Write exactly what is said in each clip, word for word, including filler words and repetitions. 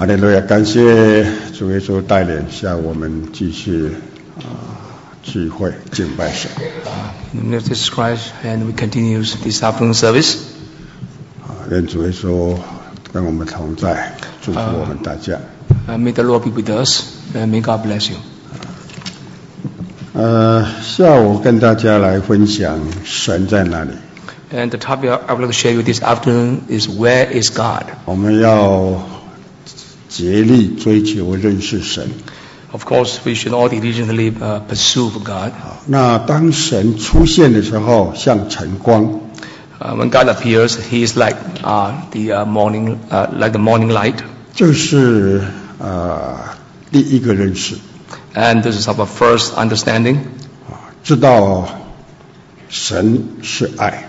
哈利路亚！感谢主耶稣带领下我们继续啊聚会敬拜神。 In the name of Jesus Christ, and we continue this afternoon service. 啊，愿主耶稣跟我们同在，祝福我们大家。 Uh, may the Lord be with us, and may God bless you. 呃，下午跟大家来分享神在哪里。 And the topic I would like to share with you this afternoon is where is God? 我们要竭力追求认识神。 Of course, we should all diligently uh, pursue God. 那当神出现的时候，像晨光。 Uh, when God appears, He is like uh, the uh, morning, uh, like the morning light. 这是呃第一个认识。 And this is our first understanding. 知道神是爱。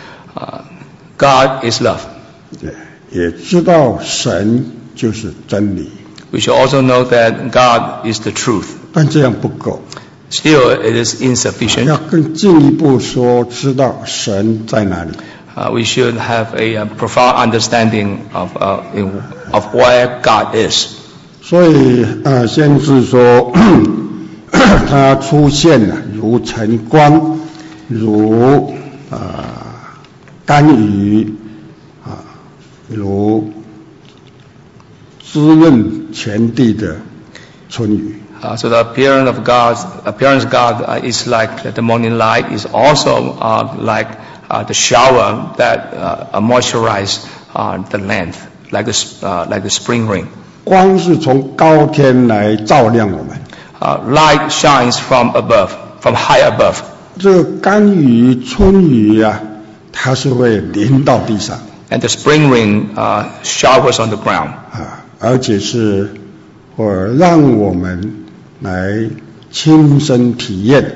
Uh, God is love. 对，也知道神就是真理。 We should also know that God is the truth. 但这样不够。 Still, it is insufficient. 要更进一步说，知道神在哪里。 Uh, we should have a, a profound understanding of uh, in, of where God is. 所以呃，先是说他出现了，如晨光，如啊、呃、甘雨啊，如滋润全地的春雨。 Uh, so the appearance of God, appearance of God uh, is like the morning light. Is also uh, like uh, the shower that uh, moisturize uh, the land, like the uh, like the spring rain. 光是从高天来照亮我们。 Uh, light shines from above, from high above. 这个甘雨、春雨啊，它是会淋到地上。 And the spring rain uh, showers on the ground. 啊，而且是会让我们来亲身体验。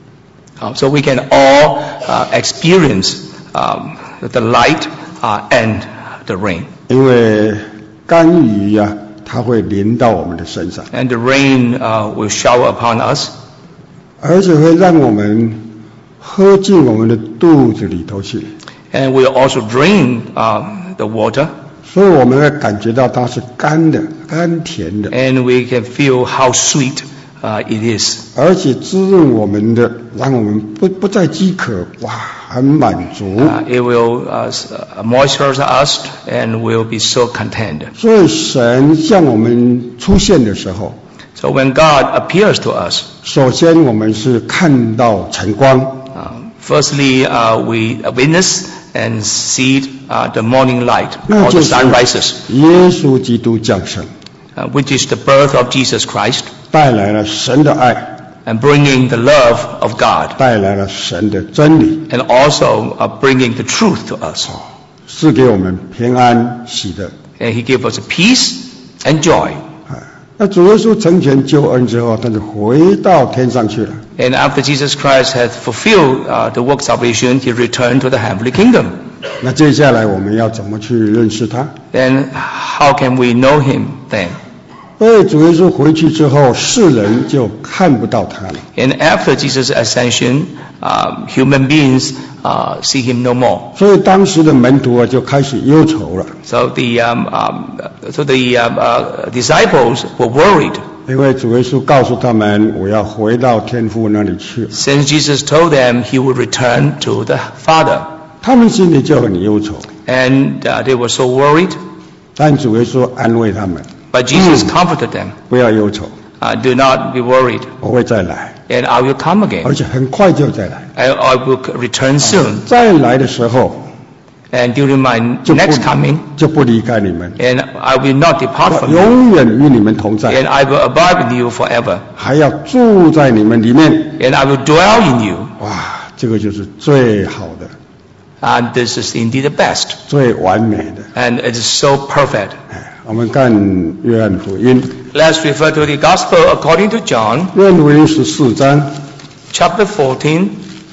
Uh, so we can all uh, experience um, the light uh, and the rain. 因为甘雨呀、啊，它会淋到我们的身上。 And the rain uh, will shower upon us. 而且会让我们喝进我们的肚子里头去。 And we'll also drain uh, the water. 所以我们会感觉到它是甘的，甘甜的。 And we can feel how sweet uh, it is. 而且滋润我们的，让我们不不再饥渴，哇，很满足。 Uh, it will uh, moisturize us and we'll be so content. 所以神向我们出现的时候， So when God appears to us, 首先我们是看到晨光。 uh, firstly uh, we witness and see uh, the morning light, or the sun rises. 耶稣基督降生， uh, which is the birth of Jesus Christ, 带来了神的爱， and bringing the love of God, 带来了神的真理， and also uh, bringing the truth to us. 赐给我们平安喜乐。 And He gave us a peace and joy. 那主耶稣成全救恩之后，他就回到天上去了。 And after Jesus Christ had fulfilled uh, the work of salvation, He returned to the heavenly kingdom. 那接下来我们要怎么去认识他？ Then how can we know Him then? 因为主耶稣回去之后，世人就看不到他了。 And after Jesus' ascension, uh, human beings uh, see Him no more. 所以当时的门徒啊，就开始忧愁了。 So the um, um, so the um, uh, disciples were worried. 因为主耶稣告诉他们，我要回到天父那里去。 Since Jesus told them He would return to the Father. 他们心里就很忧愁。 And uh, they were so worried. 但主耶稣安慰他们。 But Jesus comforted them. 不要忧愁。 Uh, do not be worried. 我会再来。 And I will come again. 而且很快就再来。 I, I will return soon. 再来的时候， And during my next coming, 就不离开你们。 and I will not depart from you. 永远与你们同在。 And I will abide with you forever. 还要住在你们里面。 And I will dwell in you. 哇，这个就是最好的。 And this is indeed the best. 最完美的。 And it is so perfect. 我们看约翰福音。 Let's refer to the Gospel according to John. 约翰福音十四章。 Chapter fourteen.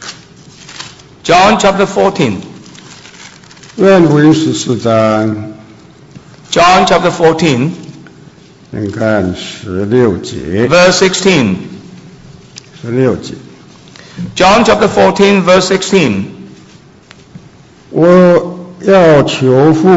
John chapter fourteen. 约翰福音十四章。 John chapter fourteen. 你看十六节。 Verse sixteen. 十六节。 John chapter fourteen, verse sixteen. 我要求父啊，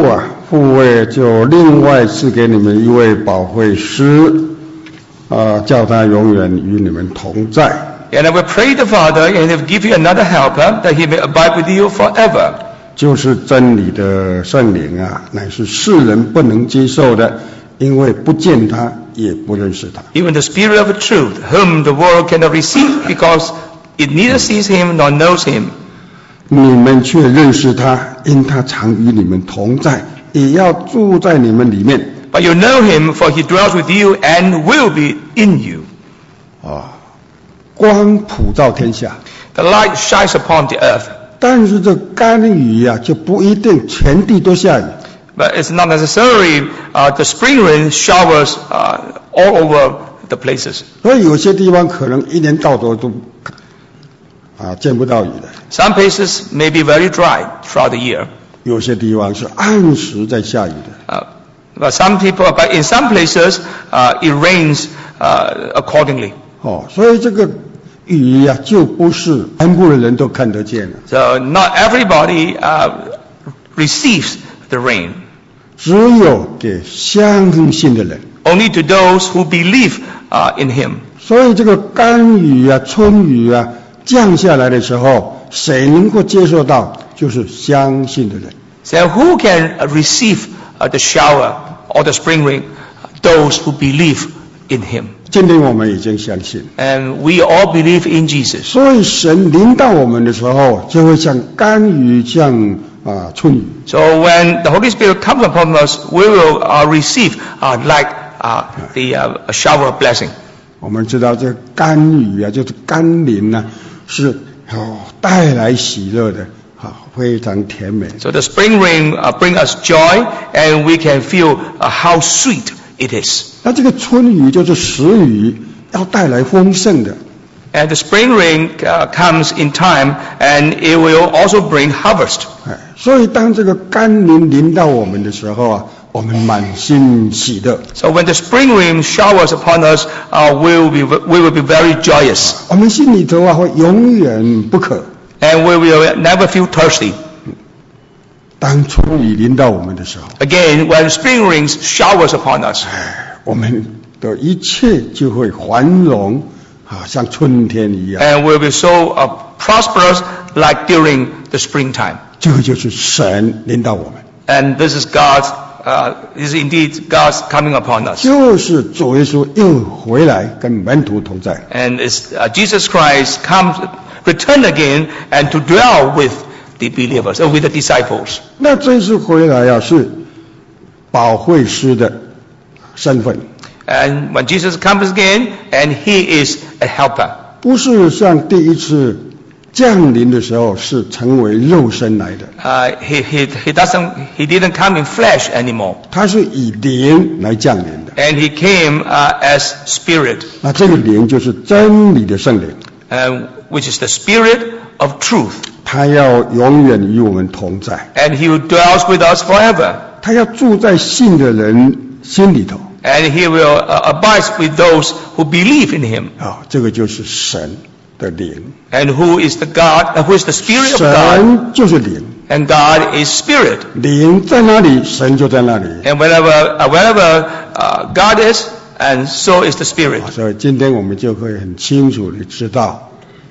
父为就另外赐给你们一位保惠师，啊，叫他永远与你们同在。 And I will pray the Father, and He will give you another helper, that He may abide with you forever. 就是真理的圣灵啊，乃是世人不能接受的，因为不见他，也不认识他。 Even the Spirit of truth, whom the world cannot receive, because it neither sees Him nor knows Him. 你们却认识他，因他常与你们同在，也要住在你们里面。 But you know Him, for He dwells with you and will be in you. 啊，光普照天下。 The light shines upon the earth. 但是这甘雨啊，就不一定全地都下雨。 But it's not necessarily uh, the spring rain showers uh, all over the places. 所以有些地方可能一年到头都啊见不到雨的。 Some places may be very dry throughout the year. 有些地方是按时在下雨的。 Uh, but some people, but in some places, uh, it rains uh, accordingly. 哦，所以这个雨呀、啊，就不是全部的人都看得见的。 So not everybody uh, receives the rain. 只有给相信的人。 Only to those who believe uh, in Him. 所以这个甘雨啊、春雨啊降下来的时候，谁能够接受到？就是相信的人。 So who can receive uh, the shower or the spring rain? Those who believe in Him. 今天我们已经相信。 And we all believe in Jesus. 所以神临到我们的时候，就会像甘雨，像啊春雨。 So when the Holy Spirit comes upon us, we will uh, receive uh, like uh, the uh, a shower of blessing. 我们知道这甘雨啊，就是甘霖啊，是哦带来喜乐的，啊非常甜美。 So the spring rain uh, bring us joy, and we can feel uh, how sweet it is. 那这个春雨就是时雨，要带来丰盛的。 And the spring rain uh, comes in time, and it will also bring harvest. 哎，所以当这个甘霖临到我们的时候啊，我们满心喜乐。 So when the spring rain showers upon us, uh, we will be we will be very joyous. 我们心里头啊会永远不渴。 And we will never feel thirsty. 当春雨临到我们的时候 Again, when spring rain showers upon us, 我们的一切就会繁荣啊，像春天一样。 and we'll be so uh, prosperous like during the springtime. 这个就是神临到我们， And this is God's, uh, is indeed God's coming upon us. 就是主耶稣又回来跟门徒同在。 And it's uh, Jesus Christ comes, return again, and to dwell with the believers, or with the disciples. 那这次回来啊，是保惠师的身份， And when Jesus comes again, and He is a helper. 不是像第一次降临的时候是成为肉身来的， Uh, he, he, he doesn't, he didn't come in flesh anymore. 他是以灵来降临的。 And He came uh, as Spirit, 那这个灵就是真理的圣灵， uh, which is the Spirit of truth. 他要永远与我们同在， And He will dwells with us forever. 他要住在信的人心里头。 And He will uh, abide with those who believe in Him. 啊，这个就是神的灵。 And who is the God, uh, who is the Spirit of God? 神就是灵， And God is Spirit. 灵在哪里，神就在那里。 And wherever, uh, wherever uh, God is, and so is the Spirit. 所以今天我们就会很清楚地知道，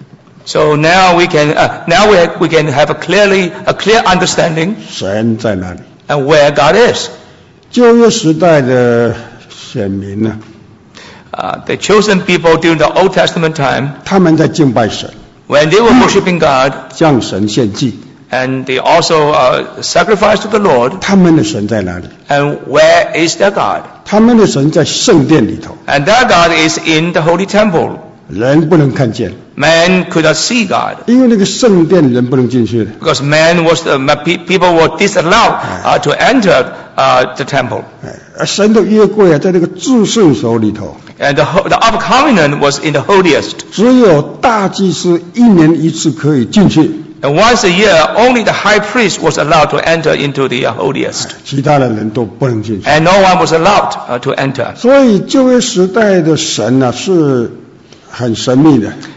So now we can, uh, now we, we can have a clearly, a clear understanding 神在哪里。 and where God is. 旧约时代的选民呢， Uh, the chosen people during the Old Testament time, 他们在敬拜神， when they were worshiping God, 向神献祭。 and they also uh, sacrificed to the Lord, 他们的神在哪里？ and where is their God? 他们的神在圣殿里头， And their God is in the holy temple. 人不能看见， Man could not see God, 因为那个圣殿人不能进去的。 because man was, uh, people were disallowed uh, to enter uh, the temple. 哎，神的约柜啊，在那个至圣所里头， And the, the Ark of Covenant was in the holiest. 只有大祭司一年一次可以进去， And once a year, only the high priest was allowed to enter into the uh, holiest. 其他的人都不能进去。 And no one was allowed uh, to enter. 所以旧约时代的神啊是很神秘的，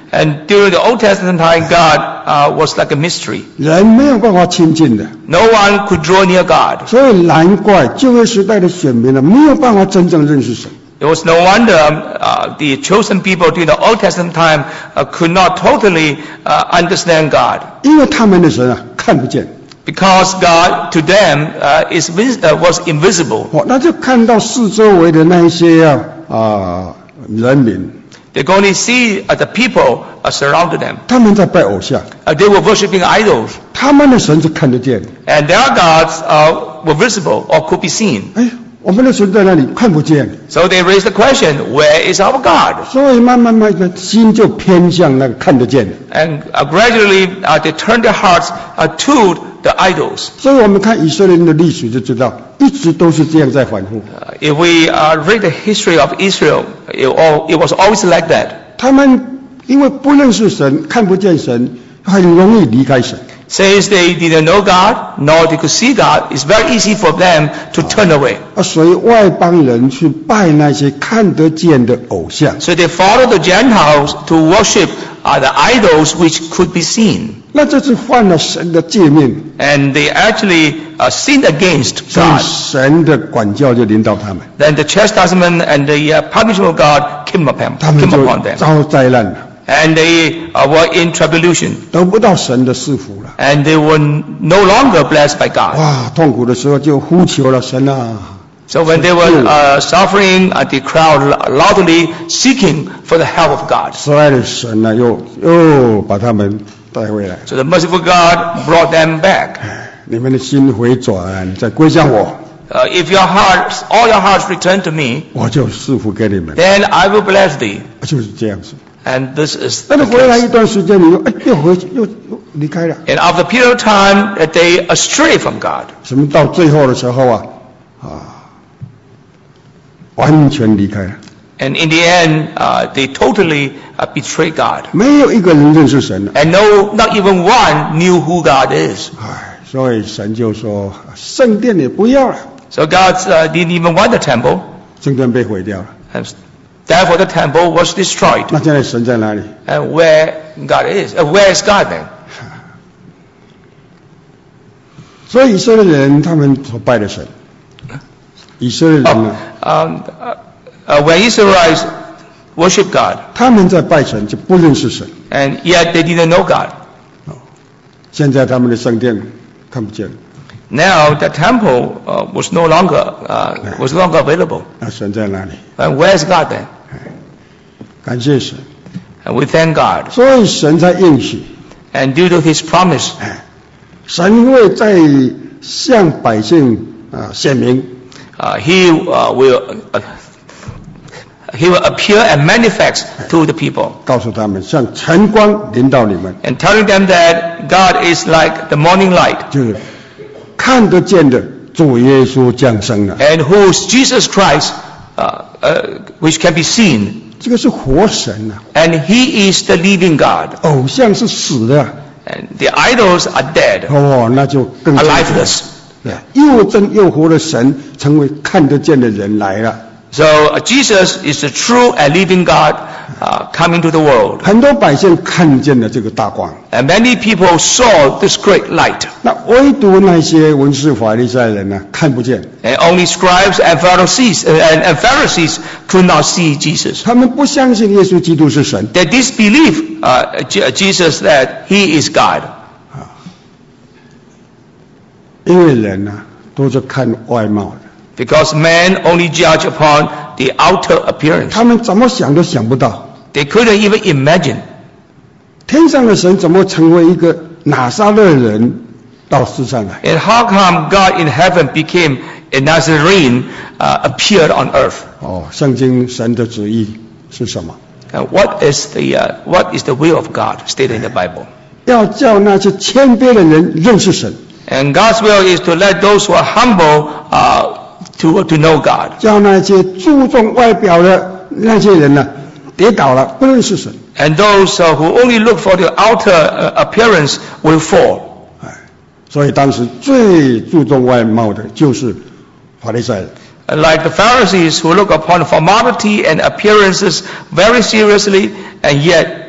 And during the Old Testament time, God uh, was like a mystery. 人没有办法亲近的， No one could draw near God. 所以难怪旧约时代的选民呢，没有办法真正认识神。 It was no wonder uh, the chosen people during the Old Testament time uh, could not totally uh, understand God. 因为他们的神啊看不见， Because God to them uh, is vis- uh, was invisible. 哦，那就看到四周围的那一些啊啊人民， They could only see uh, the people uh, surrounded them. 他们在拜偶像， Uh, they were worshiping idols. 他们的神是看得见。 And their gods uh, were visible or could be seen. 哎，我们的神在那里看不见， So they raised the question, where is our God? 所以慢慢慢的心就偏向那个看得见的。 And uh, gradually uh, they turned their hearts uh, to the idols. 所以我们看以色列人的历史就知道，一直都是这样在反复。 Uh, if we uh, read the history of Israel, it, all, it was always like that. 他们因为不认识神，看不见神，很容易离开神。 Since they didn't know God, nor they could see God, it's very easy for them to turn away. 啊，所以外邦人去拜那些看得见的偶像， So they followed the Gentiles to worship uh, the idols which could be seen. 那这是犯了神的诫命， And they actually uh, sinned against 所以 God. 神的管教就临到他们， Then the chastisement and the uh, punishment of God came upon, 他们 came 就 upon them. 遭灾难了， And they uh, were in tribulation. 得不到神的赐福了。 And they were no longer blessed by God. 哇，痛苦的时候就呼求了神啊！ So when they were uh, suffering, uh, they cried loudly, seeking for the help of God. 慈爱的神呢、又又把他们带回来。 So the merciful God brought them back. 你们的心回转，再归向我， Uh, if your hearts, all your hearts return to me, 我就赐福给你们。 then I will bless thee. 就是这样子。 And this is 但 the 是回来 case. 一段时间，你又哎又回去又又离开了。 And after a period of time, that they astray from God. 什么到最后的时候啊啊，完全离开了， And in the end, uh, they totally uh, betrayed God. 没有一个人认识神了。 And no, not even one knew who God is. 唉，所以神就说，圣殿也不要了， So God uh, didn't even want the temple. 圣殿被毁掉了。 And therefore the temple was destroyed. 那现在神在哪里？ And where God is, uh, where is God then? 所以以色列人他们所拜的神，以色列人呢， Oh, um, uh, uh, when Israelites worship God, 他们在拜神就不认识神。 and yet they didn't know God. 现在他们的圣殿看不见了， Now the temple uh, was no longer uh, was no longer available. 那神在哪里？ And where is God then? 感谢神， And we thank God. 所以神才应许， And due to His promise, 哎，神会在向百姓啊显明， uh, He uh, will uh, He will appear and manifest to the people, 告诉他们像晨光临到你们， and telling them that God is like the morning light, 就是看得见的主耶稣降生了， and whose Jesus Christ, uh, uh, which can be seen, 这个是活神啊， and He is the living God, 偶像是死的啊， and the idols are dead, 哦，那就更 are lifeless. 对，又真又活的神成为看得见的人来了。 So uh, Jesus is the true and living God uh, coming to the world. 很多百姓看见了这个大光， And many people saw this great light. 那唯独那些文士法利赛人呢看不见， And only scribes and Pharisees uh, and, and Pharisees could not see Jesus. 他们不相信耶稣基督是神， They disbelieve uh, Je- Jesus that He is God. 因为人呢、都是看外貌的， Because men only judge upon the outer appearance. 他们怎么想都想不到， They couldn't even imagine. 天上的神怎么成为一个拿撒勒人到世上来？ And how come God in heaven became a Nazarene, uh, appeared on earth? 哦，圣经神的旨意是什么？ And what is the uh, what is the will of God stated in the Bible? 要叫那些谦卑的人认识神， And God's will is to let those who are humble uh, to to know God. 叫那些注重外表的那些人呢，跌倒了，不认识神。 And those uh, who only look for the outer uh, appearance will fall. 哎，所以当时最注重外貌的就是法利赛人。 Like the Pharisees who look upon formality and appearances very seriously, and yet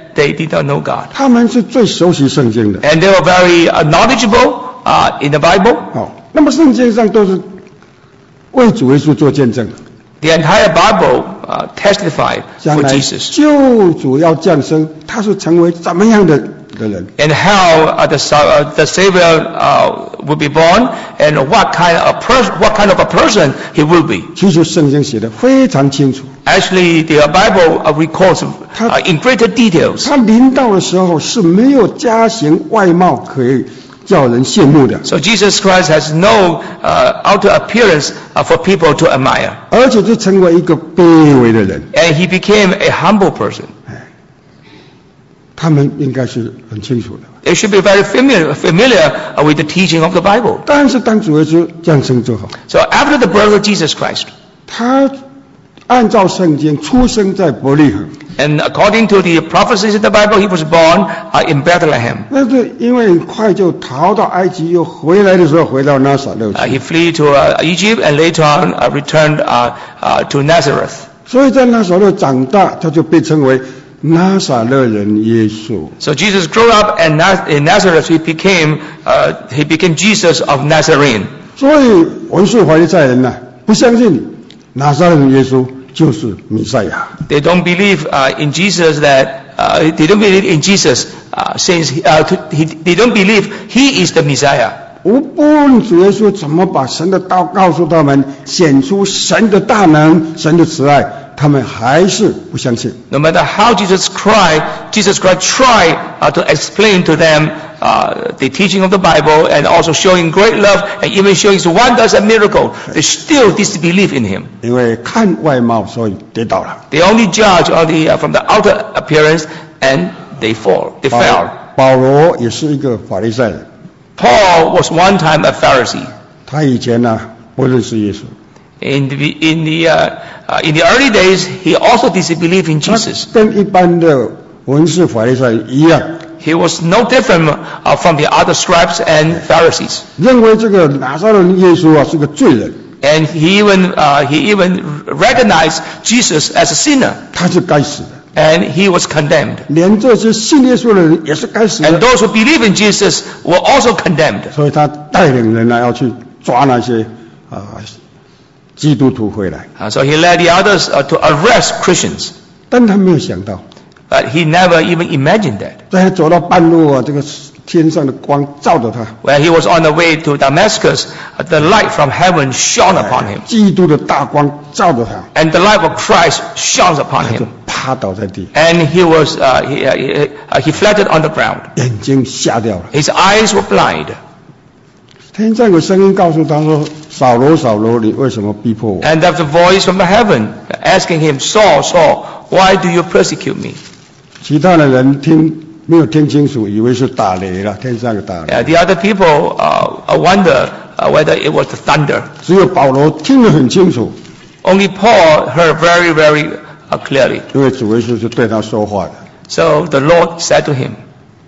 they did not know God. 他们是最熟悉圣经的。 And they were very uh, knowledgeable uh, in the Bible. 好，那么圣经上都是为主耶稣做见证。 The entire Bible uh, testified 将 for 来 Jesus. 救主要降生，他是成为怎么样的的人？ And how uh, the, uh, the Savior uh, will be born, and what kind of a person, what kind of a person he will be. 其实圣经写的非常清楚。 Actually, the Bible uh, records uh, in greater details. 他临到的时候是没有家型外貌可以叫人羡慕的， So Jesus Christ has no uh, outer appearance uh, for people to admire. 而且就成为一个卑微的人。 And he became a humble person. 他们应该是很清楚的。 They should be very familiar, familiar uh, with the teaching of the Bible. 但是当主耶稣降生之后， So after the birth of Jesus Christ, 他按照圣经出生在伯利恒。 and according to the prophecies in the Bible, he was born uh, in Bethlehem. 那是因为很快就逃到埃及，又回来的时候回到拿撒勒 Uh, 去， he fled to uh, Egypt and later on uh, returned uh, uh, to Nazareth. 所以在拿撒勒长大，他就被称为拿撒勒人耶稣。 So Jesus grew up and Naz- in Nazareth he became uh, he became Jesus of Nazarene. 所以文士法利赛人呢、不相信拿撒勒人耶稣就是弥赛亚。 They don't believe uh, in Jesus that uh, they don't believe in Jesus uh, since uh, to, he, they don't believe he is the Messiah. 无论主耶稣怎么把神的道告诉他们，显出神的大能、神的慈爱，他们还是不相信。 No matter how Jesus Christ, Jesus Christ tried uh, to explain to them uh, the teaching of the Bible and also showing great love and even showing his wonders and miracles, they still disbelieve in him. 因为看外貌，所以跌倒了。 They only judge on the, uh, from the outer appearance and they fall, they 保 fell. 保罗也是一个法利赛人， Paul was one time a Pharisee. 他以前呢、不认识耶稣， In the, in the, uh, uh, in the early days, he also disbelieved in 他 Jesus. 跟一般的文士法利赛人一样， He was no different uh, from the other scribes and Pharisees. 认为这个拿撒勒人耶稣啊是个罪人， And he even, uh, he even recognized Jesus as a sinner. 他是该死的。 And he was condemned. 连这些信耶稣的人也是该死 And 的， those who believe in Jesus were also condemned. 所以他带领人呢要去抓那些啊、基督徒回来， Uh, so he led the others uh, to arrest Christians. 但他没有想到， But he never even imagined that. 在他走到半路啊，这个天上的光照着他， When he was on the way to Damascus, uh, the light from heaven shone upon him. 基督的大光照着他， And the light of Christ shone upon 他就 him. 趴倒在地， And he was, uh, he, uh, he, uh, he flattened on the ground. 眼睛瞎掉了。 His eyes were blind. 天上有声音告诉他说：“扫罗，扫罗，你为什么逼迫我 And there's a voice from the heaven asking him, Saul, Saul, why do you persecute me?？” 其他的人听没有听清楚，以为是打雷了，天上有打雷。 Uh, the other people uh, wonder uh, whether it was the thunder. 只有保罗听得很清楚， Only Paul heard very, very uh, clearly. 因为主耶稣是对他说话的。 So the Lord said to him,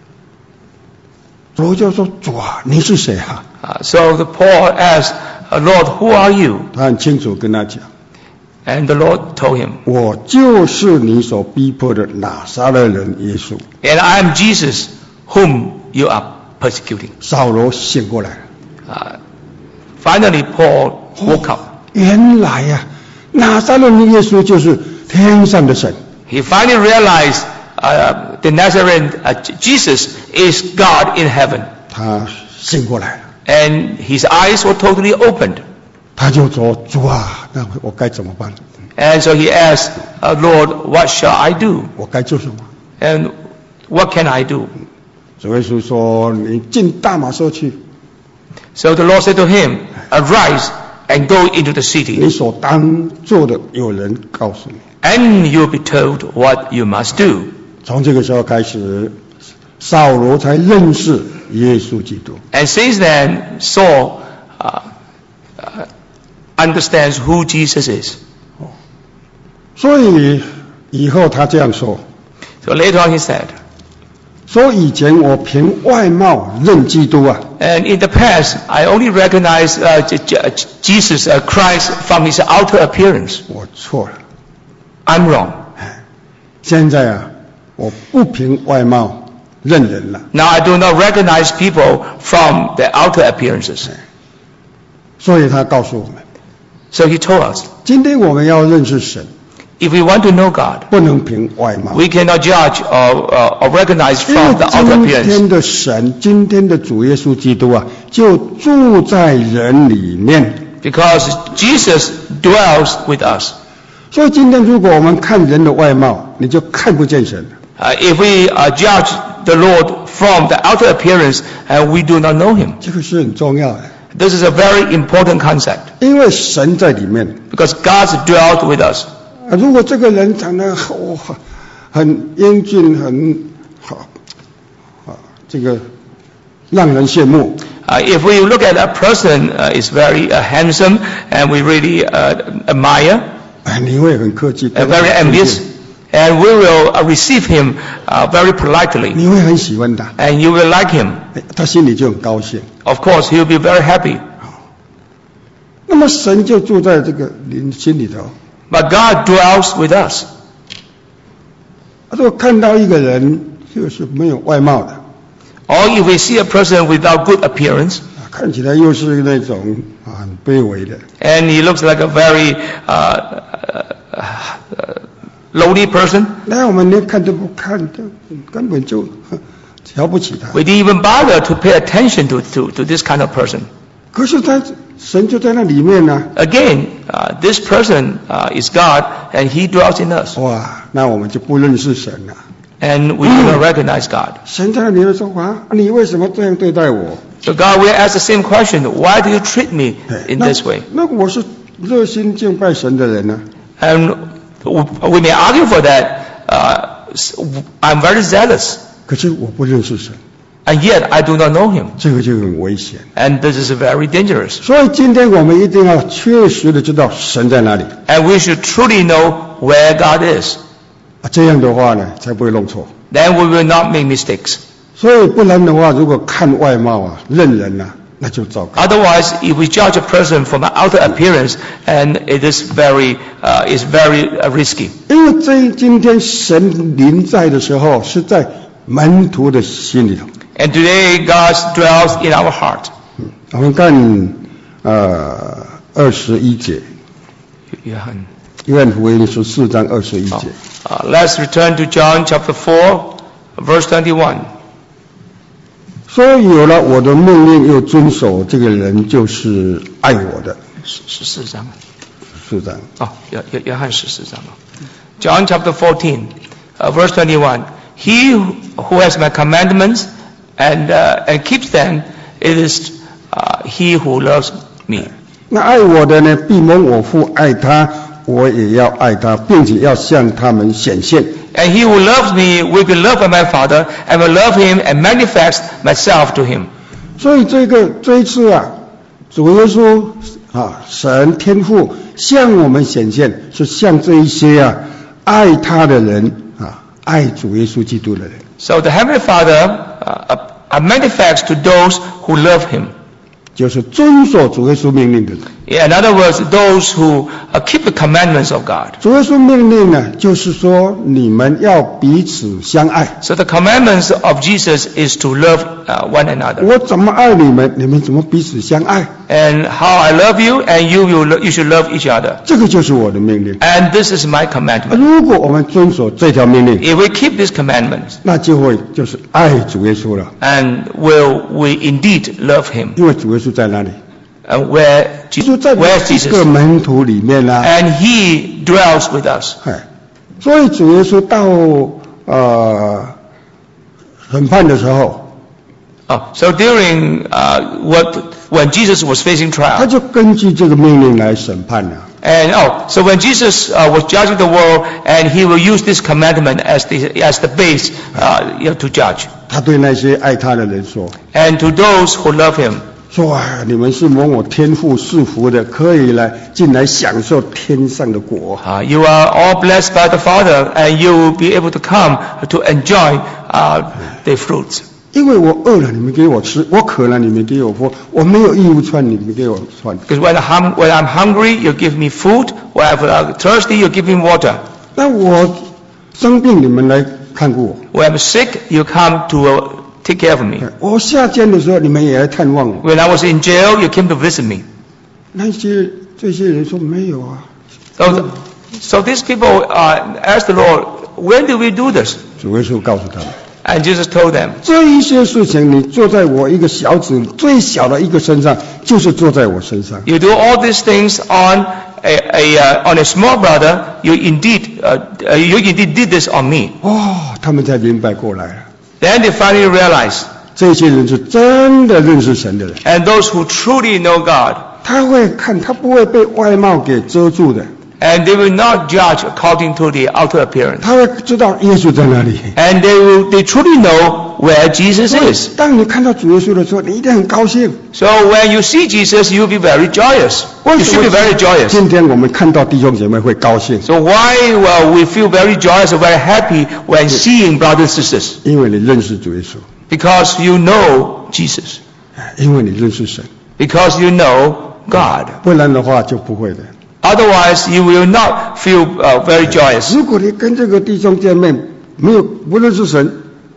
主就说：“主啊，你是谁啊 uh, so the Paul asked, uh, Lord, who are you?？” 他很清楚跟他讲 And the Lord told him,：“ 我就是你所逼迫的拿撒勒人耶稣。 And I am Jesus whom you are persecuting. ” 扫罗醒过来了， Uh, finally, Paul woke up. 原来呀、拿撒勒人耶稣就是天上的神。 He finally realized uh, the Nazarene uh, Jesus is God in heaven. 他醒过来了， And his eyes were totally opened. 他就说：“主啊，那我该怎么办？ And so he asked, uh, Lord, what shall I do? 我该做什么 And what can I do?？” 主耶稣说：“你进大马色去， So the Lord said to him, arise and go into the 你 city, 所当做的有人告诉你。” and you'll be told what you must do. 从这个时候开始，扫罗才认识耶稣基督。 And since then, Saul uh, uh, understands who Jesus is. 所以以后他这样说：“ So later on he said, 说以前我凭外貌认基督啊， and in the past, I only recognized uh, J- J- Jesus uh, Christ from his outer appearance. 我错了。 I'm wrong. 现在啊， 我不凭外貌认人了。 Now I do not recognize people from their outer appearances. 所以他告诉我们， So he told us, 今天我们要认识神， if we want to know God, 不能凭外貌。 we cannot judge or, uh, or recognize 因为 from the outer 今 appearance. 天的神，今天的主耶稣基督啊，就住在人里面。 Because Jesus dwells with us. 所以今天如果我们看人的外貌，你就看不见神。 Uh, if we uh, judge the Lord from the outer appearance, and we do not know Him. 这个是很重要的， This is a very important concept. 因为神在里面。 Because God dwells with us. 啊，如果这个人长得哦很英俊，很好啊，这个让人羡慕。 Uh, if we look at a person uh, is very uh, handsome and we really uh, admire, 哎，你会很客气， uh, very envious, and we will uh, receive him uh, very politely, 你会很喜欢他， and you will like him. 哎他心里就很高兴。 Of course, he will be very happy. 那么神就住在这个人心里头。 But God dwells with us. 如果看到一个人就是没有外貌的， Or if we see a person without good appearance, 啊看起来又是那种啊很卑微的， and he looks like a very uh, uh, uh, lowly person, 那我们连看都不看，都根本就呵瞧不起他。 we didn't even bother to pay attention to, to, to this kind of person. 可是他神就在那里面呢、 Again, uh, this person uh, is God, and He dwells in us. 哇，那我们就不认识神了。 And we do not recognize God. 神在那里面说啊，你为什么这样对待我？ So God will ask the same question, why do you treat me 哎 in 那 this way? 那我是热心敬拜神的人呢、 And we may argue for that. Uh, I'm very zealous, 可是我不认识神， and yet I do not know Him. 这个就很危险。 And this is very dangerous. 所以今天我们一定要确实的知道神在哪里， And we should truly know where God is. 啊，这样的话呢，才不会弄错。 Then we will not make mistakes. 所以不然的话，如果看外貌啊，认人啊，那就糟糕。 Otherwise, if we judge a person from an outer appearance, and it is very, uh, is very uh, risky. 因为这今天神临在的时候，是在门徒的心里头。 And today, God dwells in our heart. 我们看呃二十一节，约翰福音十四章二十一节。 Uh, let's return to John chapter four, verse twenty-one. 说有了我的命令又遵守，这个人就是爱我的。 十四章。 四章。 哦，约约约翰十四章。John chapter fourteen, uh, verse twenty-one. He who has my commandments and uh, and keeps them, it is uh, he who loves me. 那爱我的呢，必蒙我父爱他，我也要爱他，并且要向他们显现。 And he who loves me will be loved by my Father, and will love him and manifest myself to him. 所以这个这一次啊，主耶稣啊，神天父向我们显现，是向这一些啊爱他的人啊，爱主耶稣基督的人。 So the Heavenly Father uh, uh, manifests to those who love him. 就是遵守主耶稣命令的人。 In other words, those who uh, keep the commandments of God. 主耶稣命令呢，就是说你们要彼此相爱。 So the commandments of Jesus is to love uh, one another. 我怎么爱你们，你们怎么彼此相爱？ And how I love you, and you will lo- you should love each other. 这个就是我的命令。 And this is my commandment. 如果我们遵守这条命令， If we keep these commandments, 那就会就是爱主耶稣了。 and will we indeed love him? 因为主耶稣在哪里？ And where 就 Jesus, 在 where is 这 Jesus? 个门徒里面啦、啊。 And he dwells with us. 哎，所以主耶稣到呃审判的时候， Oh, so during uh, what when Jesus was facing 他 trial, 就根据这个命令来审判了。 and oh, so when Jesus uh, was judging the world, and he will use this commandment as the as the base, uh, you know, to judge. 他对那些爱他的人说 And to those who love him, 说啊，你们是蒙我天父赐福的，可以来进来享受天上的国。 uh, you are all blessed by the Father, and you will be able to come to enjoy uh, the fruits. 因为我饿了，你们给我吃；我渴了，你们给我喝；我没有衣服穿，你们给我穿。 Because when I'm when I'm hungry, you give me food. When I'm thirsty, you give me water. 那我生病，你们来看看顾我。 When I'm sick, you come to uh, take care of me. 我下监的时候，你们也来探望我。 When I was in jail, you came to visit me. 那些这些人说没有啊。 So, so these people uh, asked the Lord, when do we do this? 主耶稣告诉他们， And Jesus told them, 这一些事情你做在我一个小子最小的一个身上，就是做在我身上。 you do all these things on a, a uh, on a small brother. You indeed uh, uh, you indeed did this on me. 哦，他们才明白过来了。 Then they finally realized, 这些人是真的认识神的人， and those who truly know God, 他会看，他不会被外貌给遮住的， and they will not judge according to the outer appearance, 他会知道耶稣在哪里。 and they will they truly know where Jesus is. 当你看到主耶稣的时候，你一定很高兴。 So when you see Jesus, you'll be very joyous. 为 You 什 should 么 be very joyous. 今天我们看到弟兄姐妹会高兴？ So why well, we feel very joyous or very happy when seeing brothers and sisters? 因为你认识主耶稣， Because you know Jesus. 因为你认识神， Because you know God. 不然的话就不会的。 Otherwise, you will not feel uh, very joyous. 如果你跟这个弟兄姐妹没有不认识神，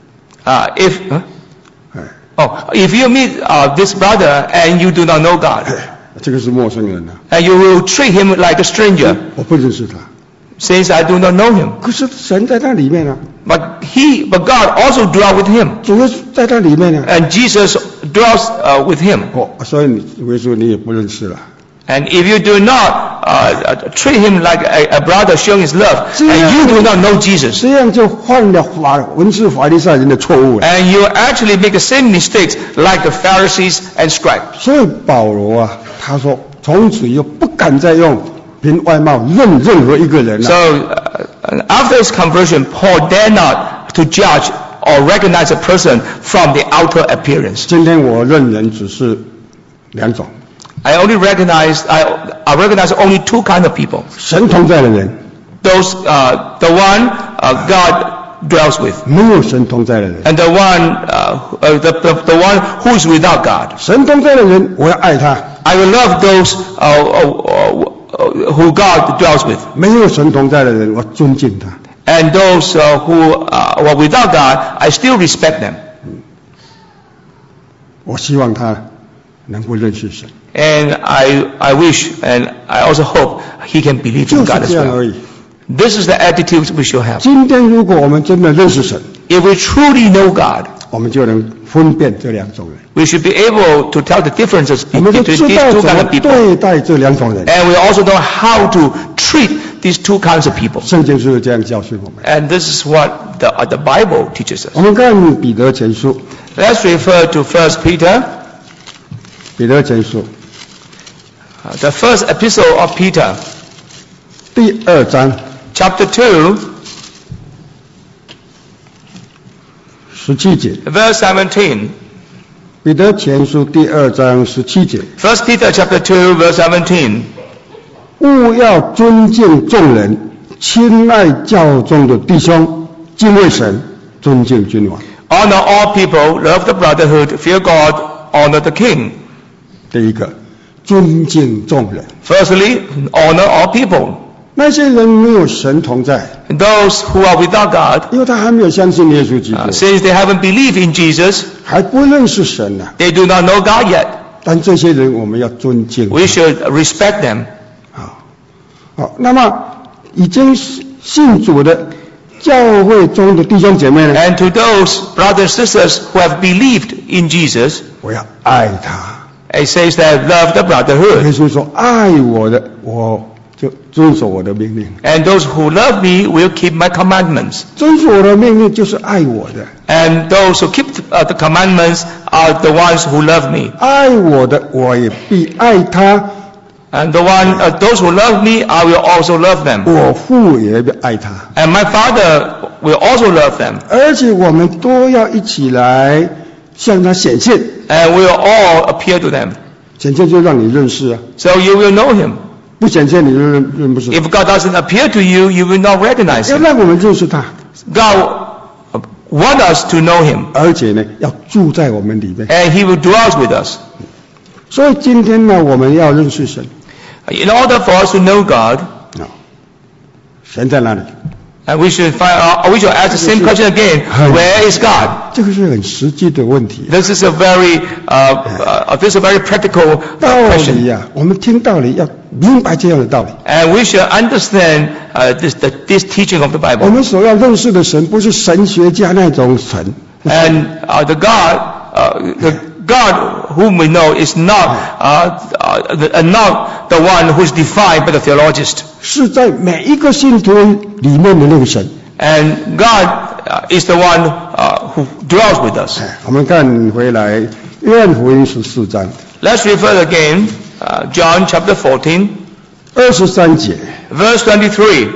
Uh, if huh? 哎， oh, if you meet uh, this brother and you do not know God, 这个是陌生人啊， and you will treat him like a stranger, 我不认识他。 since I do not know him. 可是神在那里面啊， But he, but God also dwells with him, 主耶稣在那里面啊。 and Jesus dwells uh, with him. 哦，所以你主耶稣你也不认识了。 And if you do not uh, uh, treat him like a, a brother showing his love, Yeah. and you do not know Jesus, 这样就犯了法文士法利赛人的错误了。 and you actually make the same mistakes like the Pharisees and scribes. 所以保罗啊，他说从此以后不敢再用凭外貌认任何一个人了。 So uh, after his conversion, Paul dare not to judge or recognize a person from the outer appearance. 今天我认人只是两种， I only recognize I, I recognize only two kinds of people. 神同在的人， Those uh, the one uh, God dwells with, 没有神同在的人。 and the one uh, uh, the, the the one who is without God. 神同在的人，我要爱他； I will love those uh, uh, uh, who God dwells with, 没有神同在的人，我尊敬他。 and those uh, who uh, were without God, I still respect them. 我希望他能够认识神， And I I wish and I also hope he can believe 就 in 是 God as 这样 well. 而已。 This is the attitude we should have. 今天如果我们真的认识神， If we truly know God, 我们就能分辨这两种人， we should be able to tell the differences 我们就 between 知 these 道 two 怎 kinds 么 of people. 对待这两种人。 And we also know how to treat these two kinds of people. 圣经是这样教训我们。 And this is what the, uh, the Bible teaches us. 我们看彼得前书， Let's refer to First Peter, 彼得前书 uh, the first epistle of Peter, 第二章 chapter two, 十七节。 verse seventeen. 彼得前书第二章十七节， First Peter chapter two, verse seventeen. 务要尊敬众人，亲爱教中的弟兄，敬畏神，尊敬君王。 Honor all people, love the brotherhood, fear God, honor the king. 第一个，尊敬众人。 Firstly, honor all people. 那些人没有神同在， Those who are without God, 因为他还没有相信耶稣基督， uh, since they haven't believed in Jesus, 还不认识神呢、 they do not know God yet. 但这些人我们要尊敬。 We should respect them. 好，好，那么已经信主的教会中的弟兄姐妹呢？ And to those brothers and sisters who have believed in Jesus, 我要爱他。 it says that love the 耶 brotherhood. 稣说：“爱我的，我就遵守我的命令。 And those who love me will keep my commandments. 遵守我的命令就是爱我的， And those who keep uh, the commandments are the ones who love me. 爱我的，我也必爱他。 And the one, uh, those who love me, I will also love them. 我父也必爱他。 And my Father will also love them. 而且我们都要一起来向他显现， And we will all appear to them. 显现就让你认识啊， So you will know him. 不显现你就认认不识。 If God doesn't appear to you, you will not recognize 要 him. 让我们认识他， God wants us to know him. 而且呢，要住在我们里面。 And he will dwell with us. 所以今天呢，我们要认识神。 In order for us to know God, 啊，神在哪里？ And we should find out, we should ask the same question again. Where is God? 这个是很实际的问题。 This is a very, uh, uh, this is a very practical 道理 question. 呀、啊，我们听道理要明白这样的道理。 And we should understand uh, this, the, this teaching of the 我 Bible. 们所要认识的神，不是神学家那种神。 And uh, the God, uh, the God whom we know is not, uh, uh, the, uh, not the one who is defined by the theologist. 是在每一个信徒里面的那个神。 And God uh, is the one uh, who dwells with us. 我们看回来，约翰福音十四章 Let's refer again, uh, John chapter fourteen, 二十三节， verse twenty-three.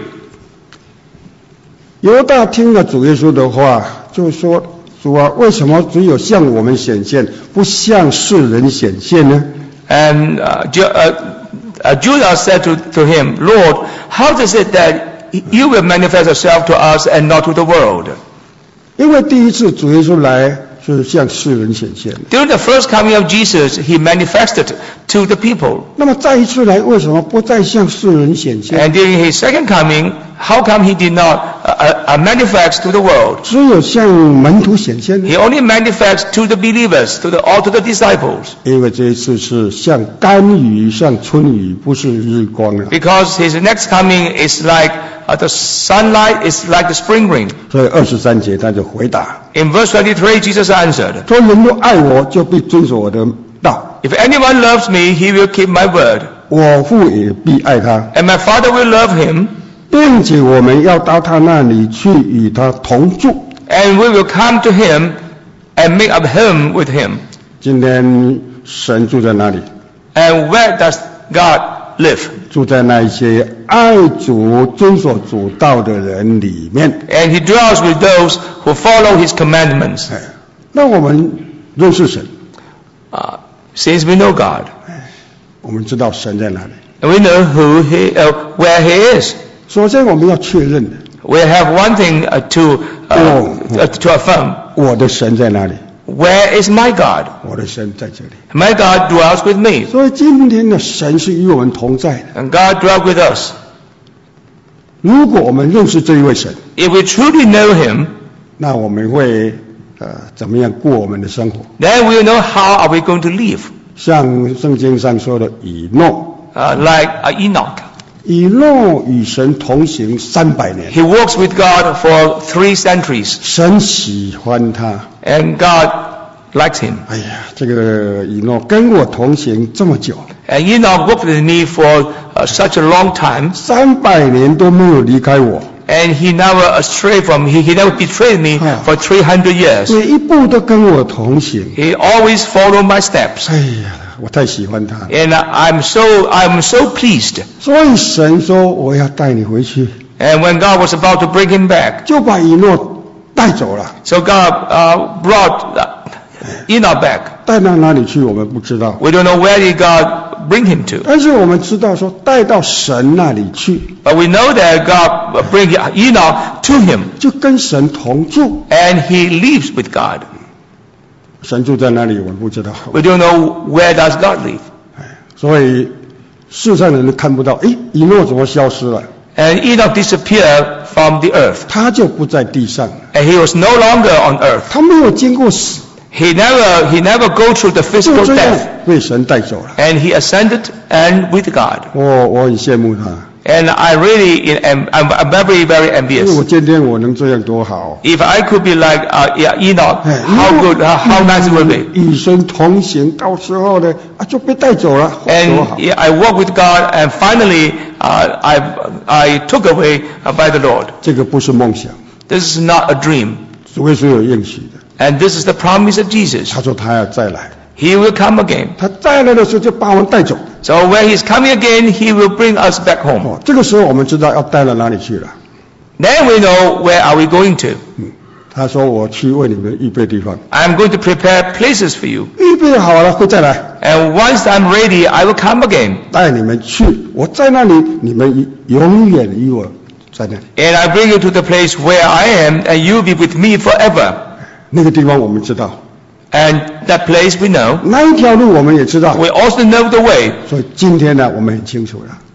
犹大听了主耶稣的话，就说：“主啊，为什么只有向我们显现，不向世人显现呢？” And uh, Ju- uh, uh, Judah said to, to him, Lord, how is it that you will manifest yourself to us and not to the world? 因为第一次主耶稣来是向世人显现的， During the first coming of Jesus, he manifested to the people. 那么再一次来，为什么不再向世人显现？ And during his second coming, how come he did not uh, uh, manifest to the world? 只有向门徒显现呢？ He only manifests to the believers, to the, or to the disciples. 因为这一次是像甘雨、像春雨，不是日光啊。 Because his next coming is like uh, the sunlight, is like the spring rain. 所以二十三节他就回答 In verse twenty-three, Jesus answered, 说：“人若爱我，就必遵守我的道， If anyone loves me, he will keep my word. 我父也必爱他， And my Father will love him, 并且我们要到他那里去，与他同住。” and we will come to him and make up him with him. 今天神住在哪里？ And where does God live? 住在那一些爱主、遵守主道的人里面。 And he dwells with those who follow his commandments. 哎，那我们认识神， Uh, since we know God, 我们知道神在哪里。 and we know who he, uh, where he is. 首先我们要确认的， We have one thing uh, to, uh, Oh. uh, to affirm. 我的神在哪里？ Where is my God? 我的神在这里。 My God dwells with me. 所以今天的神是与我们同在的。 And God dwells with us. 如果我们认识这一位神， If we truly know him, 那我们会呃怎么样过我们的生活？ then we will know how are we going to live. 像圣经上说的，以诺， Uh, like uh, Enoch. 以诺与神同行三百年， He walks with God for three centuries. 神喜欢他。 And God likes him. 哎呀，这个以诺跟我同行这么久， And Enoch walked with me for uh, such a long time. 三百年都没有离开我， And he never astray from me. He never betrayed me Ah. for three hundred years. 每一步都跟我同行。 He always followed my steps. 哎呀，我太喜欢他了。 And I'm so, I'm so pleased. 所以神说我要带你回去， And when God was about to bring him back, 就把以诺带走了。 so God uh, brought uh, Enoch back. 带到哪里去我们不知道， We don't know where did God bring him to. 但是我们知道说带到神那里去， But we know that God bring Enoch to him. 就跟神同住。 And he lives with God. 神住在哪里我们不知道， We don't know where does God live. 哎，所以世上人都看不到，诶，以诺怎么消失了？ And Enoch disappeared from the earth. 他就不在地上了， And he was no longer on earth. 他没有经过死， He never, he never go through the 就 physical 这样 death. 被神带走了。 And he ascended and with God. 我我很羡慕他， And I really am, I'm, I'm very, very 因为我 envious. 今天我能这样多好。 If I could be like uh, yeah, Enoch, 哎 how good, how, how nice it would be. 与神同行，到时候呢啊就被带走了，多 And 好！ yeah, I walked with God, and finally uh, I, I took away uh, by the Lord. 这个不是梦想， This is not a dream. 主耶稣有应许的， And this is the promise of Jesus. 他说他要再来， He will come again. 他再来的时候就把我们带走。 So when he's coming again, he will bring us back home. 哦，这个时候我们知道要带到哪里去了。 Then we know where are we going to. 嗯，他说我去为你们预备地方， I'm going to prepare places for you. 预备好了会再来 And once I'm ready, I will come again. 带你们去。我在那里，你们永远与我在那里。 And I bring you to the place where I am, and you'll be with me forever. 那个地方我们知道， And that place we know. 那一条路我们也知道。 We also know the way. 所以今天呢，我们很清楚了。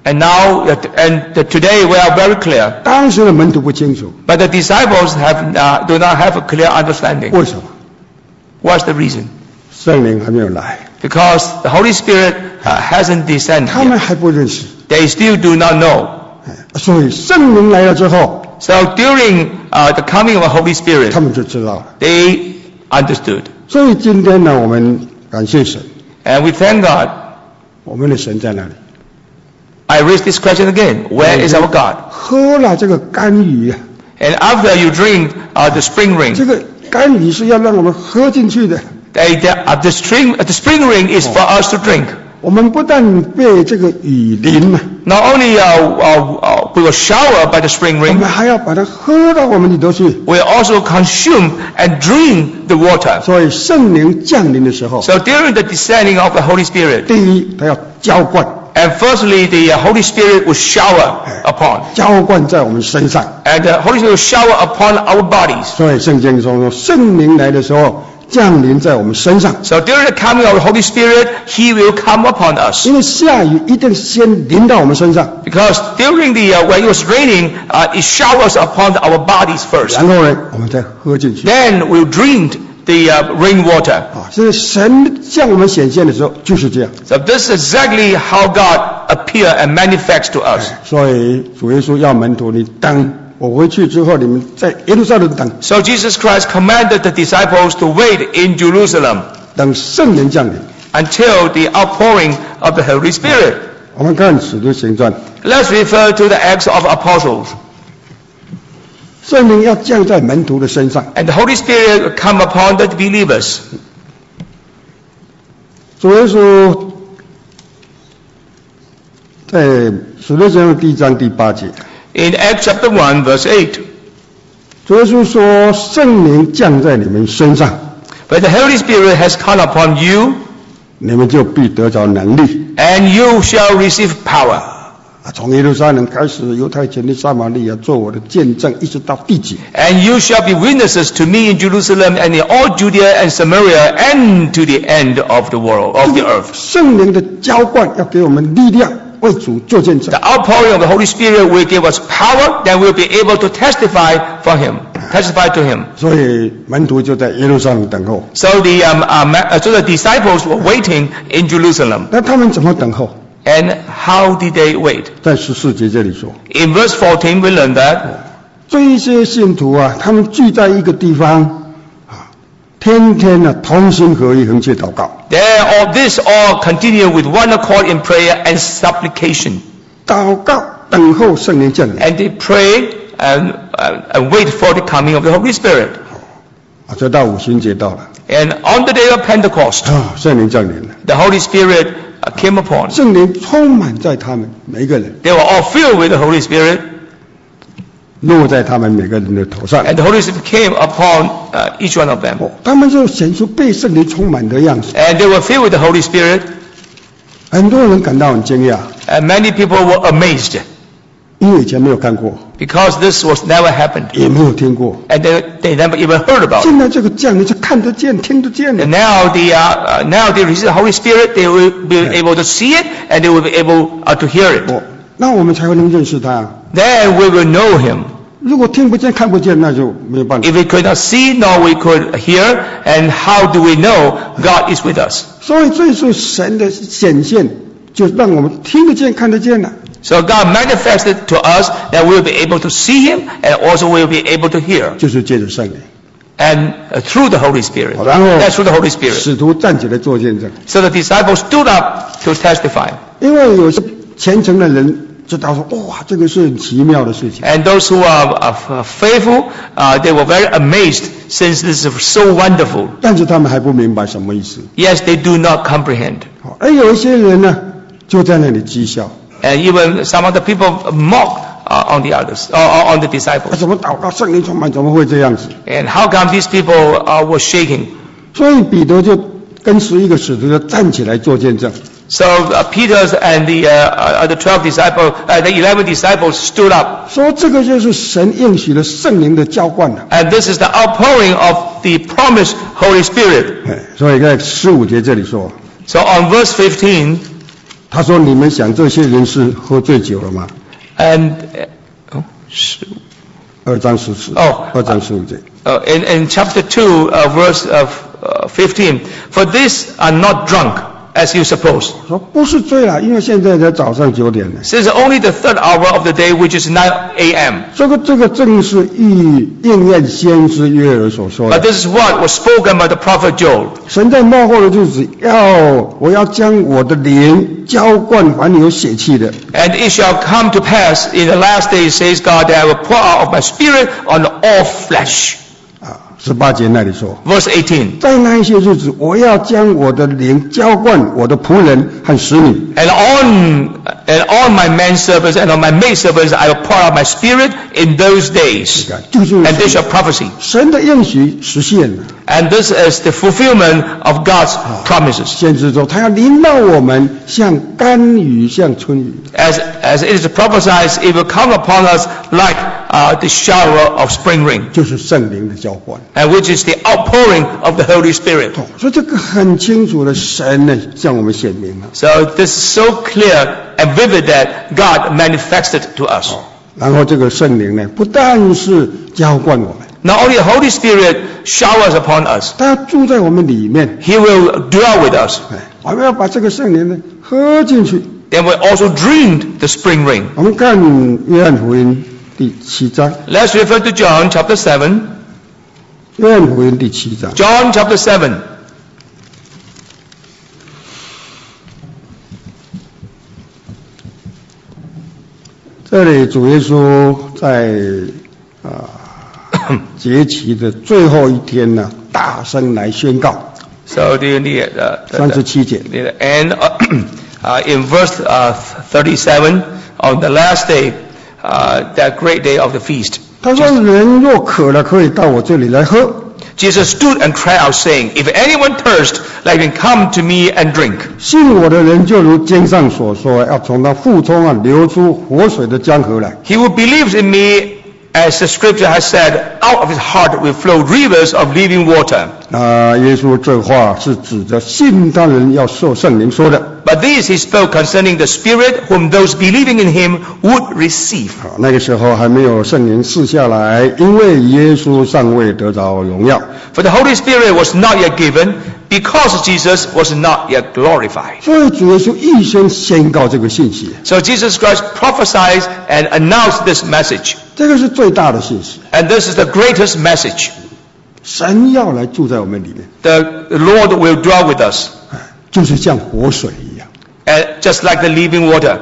And now, and today we are very clear. 当时的门徒不清楚。 But the disciples have uh, do not have a clear understanding. 为什么？ What's the reason? 圣灵还没有来， Because the Holy Spirit uh, hasn't descended 他们 yet. 还不认识， They still do not know. 所以圣灵来了之后， So during uh, the coming of the Holy 他 Spirit, 们就知道了。 they understood. 所以今天呢，我们感谢神， And we thank God. 我们的神在哪里？ I raise this question again. Where is our God? 喝了这个甘雨啊， And after you drink uh, the spring 这 ring, 个甘雨是要让我们喝进去的。 they, the, uh, the, string, uh, the spring ring is for us to drink. 我们不但被这个雨淋了， Not only uh, uh, uh, we were showered by the spring 我 ring, 们还要把它喝到我们里头去。 we also consume and drink the water. 所以圣灵降临的时候， So during the descending of the Holy Spirit, 第一，它要浇灌， and firstly the uh, Holy Spirit will shower upon, 浇灌在我们身上。 and the Holy Spirit will shower upon our bodies. 所以圣经中说，圣灵来的时候降临在我们身上， So during the coming of the Holy Spirit, He will come upon us. 因为下雨一定先淋到我们身上， Because during the uh, when it was raining, uh, it showers upon our bodies first. 然后呢，我们再喝进去。 Then we'll drink the uh, rainwater. 啊，所以神向我们显现的时候就是这样。 So this is exactly how God appear and manifests to us. 所以主耶稣要门徒，你等我回去之后，你们在耶路撒冷等， So Jesus Christ commanded the disciples to wait in Jerusalem 等圣灵降临。 until the outpouring of the Holy Spirit. 我们看使徒行传， Let's refer to the Acts of Apostles. 圣灵要降在门徒的身上。 And the Holy Spirit will come upon the believers. 主耶稣在使徒行传第一章第八节， In Acts chapter one, verse eight, 主耶稣说：“圣灵降在你们身上， But the Holy Spirit has come upon you, 你们就必得着能力。 and you shall receive power. ” 啊，从耶路撒冷开始，犹太全地撒玛利亚做我的见证，一直到地极。 And you shall be witnesses to me in Jerusalem and in all Judea and Samaria and to the end of the world, of the earth. 圣灵的浇灌要给我们力量，为主做见证 The。outpouring of the Holy Spirit will give us power, then we'll be able to testify for Him, testify to Him. 所以门徒就在耶路撒冷等候。 So the, um, uh, ma- uh, so the disciples were waiting in Jerusalem. 那他们怎么等候？ And how did they wait? 在十四节这里说， In verse fourteen, we learn that 这一些信徒啊，他们聚在一个地方啊，天天呢、同心合意，横切祷告。 there all this all continue with one accord in prayer and supplication. 祷告等候圣灵降临 And they pray and, uh, and wait for the coming of the Holy Spirit. 啊，这到五旬节到了 And on the day of Pentecost, 啊，圣灵降临了， the Holy Spirit uh, came upon. 圣灵充满在他们每一个人， They were all filled with the Holy Spirit, 落在他们每个人的头上。 and the Holy Spirit came upon uh, each one of them. 哦，他们就显出被圣灵充满的样子。 And they were filled with the Holy Spirit, 很多人感到很惊讶， and many people were amazed 因为以前没有看过， because this was never happened. 也没有听过。 And they, they never even heard about it. 现在这个降临是看得见、听得见的 And。now the uh, uh, now they receive the Holy Spirit, they will be able to see it, and they will be able uh, to hear it. 哦，那我们才会能认识他。 Then we will know Him. 如果听不见、看不见，那就没有办法。 If we could not see, nor we could hear, and how do we know God is with us? 所以这是神的显现，就让我们听得见、看得见了。 So God manifested to us that we will be able to see Him, and also we will be able to hear, 就是借着圣灵。 and uh, through the Holy Spirit. 然后 That's through the Holy Spirit. 使徒站起来做见证， So the disciples stood up to testify, 因为有些虔诚的人知道说，哇，这个是很奇妙的事情。 and those who are uh, faithful, uh, they were very amazed since this is so wonderful. 但是他们还不明白什么意思。 Yes, they do not comprehend. 好，而有一些人呢，就在那里讥笑， And even some of the people mock uh, on the others, uh, on the 啊 disciples. 怎么祷告圣灵充满，怎么会这样子？ And how come these people uh, were shaking? 所以彼得就跟十一个使徒就站起来做见证。 So uh, Peter and the uh, uh, the twelve disciples, uh, the eleven disciples stood up. 说这个就是神应许的圣灵的浇灌了。 And this is the outpouring of the promised Holy Spirit. 哎，所以在十五节这里说， So on verse fifteen, 他说：“你们想这些人是喝醉酒了吗？” And uh, oh, 二章十四。 Oh, 二章十五节。 Uh, in, in chapter two, uh, verse of, uh, fifteen, for these are not drunk, as you suppose. 说不是醉了，因为现在才早上九点呢。 Since only the third hour of the day, which is nine a.m. 这个这个正是应应验先知约珥所说的。 But this is what was spoken by the prophet Joel. 神在末后的日子要，我要将我的灵浇灌凡有血气的。 And it shall come to pass in the last days, says God, that I will pour out of my spirit on all flesh. 啊，十八节那里说 ，Verse eighteen. 在那一些日子，我要将我的灵浇灌我的仆人和使女。 And on and on my manservants and on my maidservants, I will pour out my spirit in those days. 就是 And they shall prophesy. 神的应许实现了。 And this is the fulfillment of God's promises. 先知说，他要临到我们，像甘雨，像春雨。 As as it is prophesied, it will come upon us like uh, the shower of spring rain. 就是圣灵的浇灌。 And which is the outpouring of the Holy Spirit. 所以这个很清楚的，神呢向我们显明了。 So this is so clear and vivid that God manifested to us. 然后这个圣灵呢，不但是浇灌我们。 Not only the Holy Spirit showers upon us, 他要住在我们里面。 He will dwell with us. 我们要把这个圣灵呢喝进去。 Then we also drink the spring rain. 我们看约翰福音第七章。 Let's refer to John chapter seven. 约翰福音第七章。 John chapter seven. 这里主耶稣在啊。节期的最后一天呢，大声来宣告。 So the the the, 三十七节 the end uh, in verse uh, thirty-seven on the last day, uh, that great day of the feast. 他说：“人若渴了，可以到我这里来喝。” Jesus stood and cried out, saying, "If anyone thirst, let him come to me and drink." 信我的人，就如经上所说，要从他腹中啊流出活水的江河来。 He who believes in me, as the scripture has said, out of his heart will flow rivers of living water. 啊，耶稣这话是指着信他人要受圣灵说的。 But this he spoke concerning the Spirit, whom those believing in him would receive. 好，那个时候还没有圣灵赐下来，因为耶稣尚未得着荣耀。 For the Holy Spirit was not yet given, because Jesus was not yet glorified. 所以主耶稣预先宣告这个信息。 So Jesus Christ prophesied and announced this message. 这个是最大的信息。 And this is the greatest message. 神要来住在我们里面。 The Lord will dwell with us. 就是像活水一样。 And just like the living water.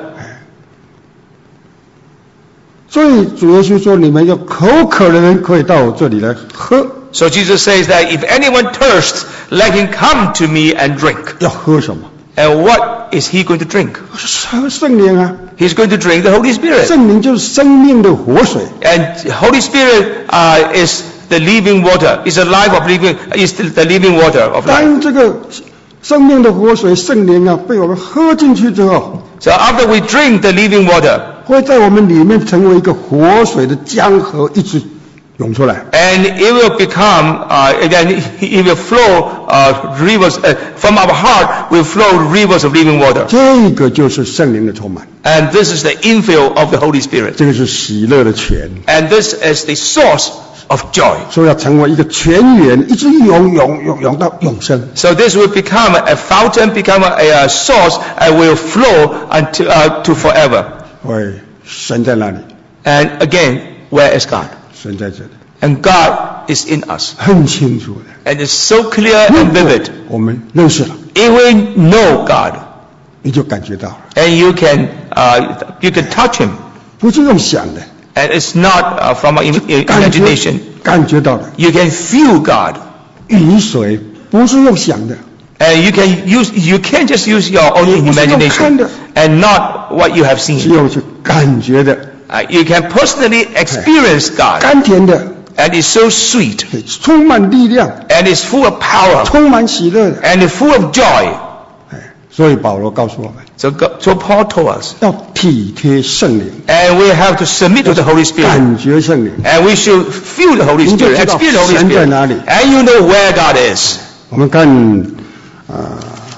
所以主耶稣说：“你们有口渴的人，可以到我这里来喝。” So Jesus says that if anyone thirsts, let him come to me and drink. 要喝什么？ And what is he going to drink? 喝圣灵啊！ He's going to drink the Holy Spirit. 圣灵就是生命的活水。 And Holy Spirit uh, is the living water. Is the life of living. Is the, the living water of life. 当这个生命的活水圣灵啊被我们喝进去之后， So after we drink the living water, 会在我们里面成为一个活水的江河，一直涌出来。 and it will become, uh, again, it will flow uh, rivers uh, from our heart. Will flow rivers of living water. 这个就是圣灵的充满， And this is the infill of the Holy Spirit. 这个是喜乐的泉。 And this is the source of joy. 所以要成为一个泉源，一直涌涌涌涌到永生。 So this will become a fountain, become a, a source, and will flow unto uh, to forever. 喂，神在哪里？ And again, where is God? 神在这里， And God is in us. 很清楚的。 And it's so clear and vivid. 我们认识了， If we know God, 你就感觉到了， and you can uh, you can touch Him, 不是用想的， and it's not uh, from our im- im- 感觉 imagination. 感觉到的。 You can feel God, 雨水不是用想的， and you can use you can't just use your own 不是用看 imagination, 的， and not what you have 是 seen. 用去感觉的， Uh, you can personally experience God, 甘甜的， and it's so sweet, 充满力量， and it's full of power, 充满喜乐的。 and it's full of joy. 哎，所以保罗告诉我们， So, God, so Paul told us, 要体贴圣灵， and we have to submit to the Holy Spirit, 感觉圣灵。 and we should feel the Holy 你就 Spirit, 知道 experience the Holy 神在哪里。 Spirit, and you know where God is. 我们看啊、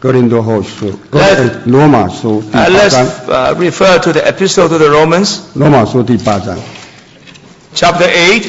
哥林多后书， Let's- 罗马书第 Uh, 八 let's 章， uh, refer to the epistle to the Romans, 罗马书第八章， chapter eight,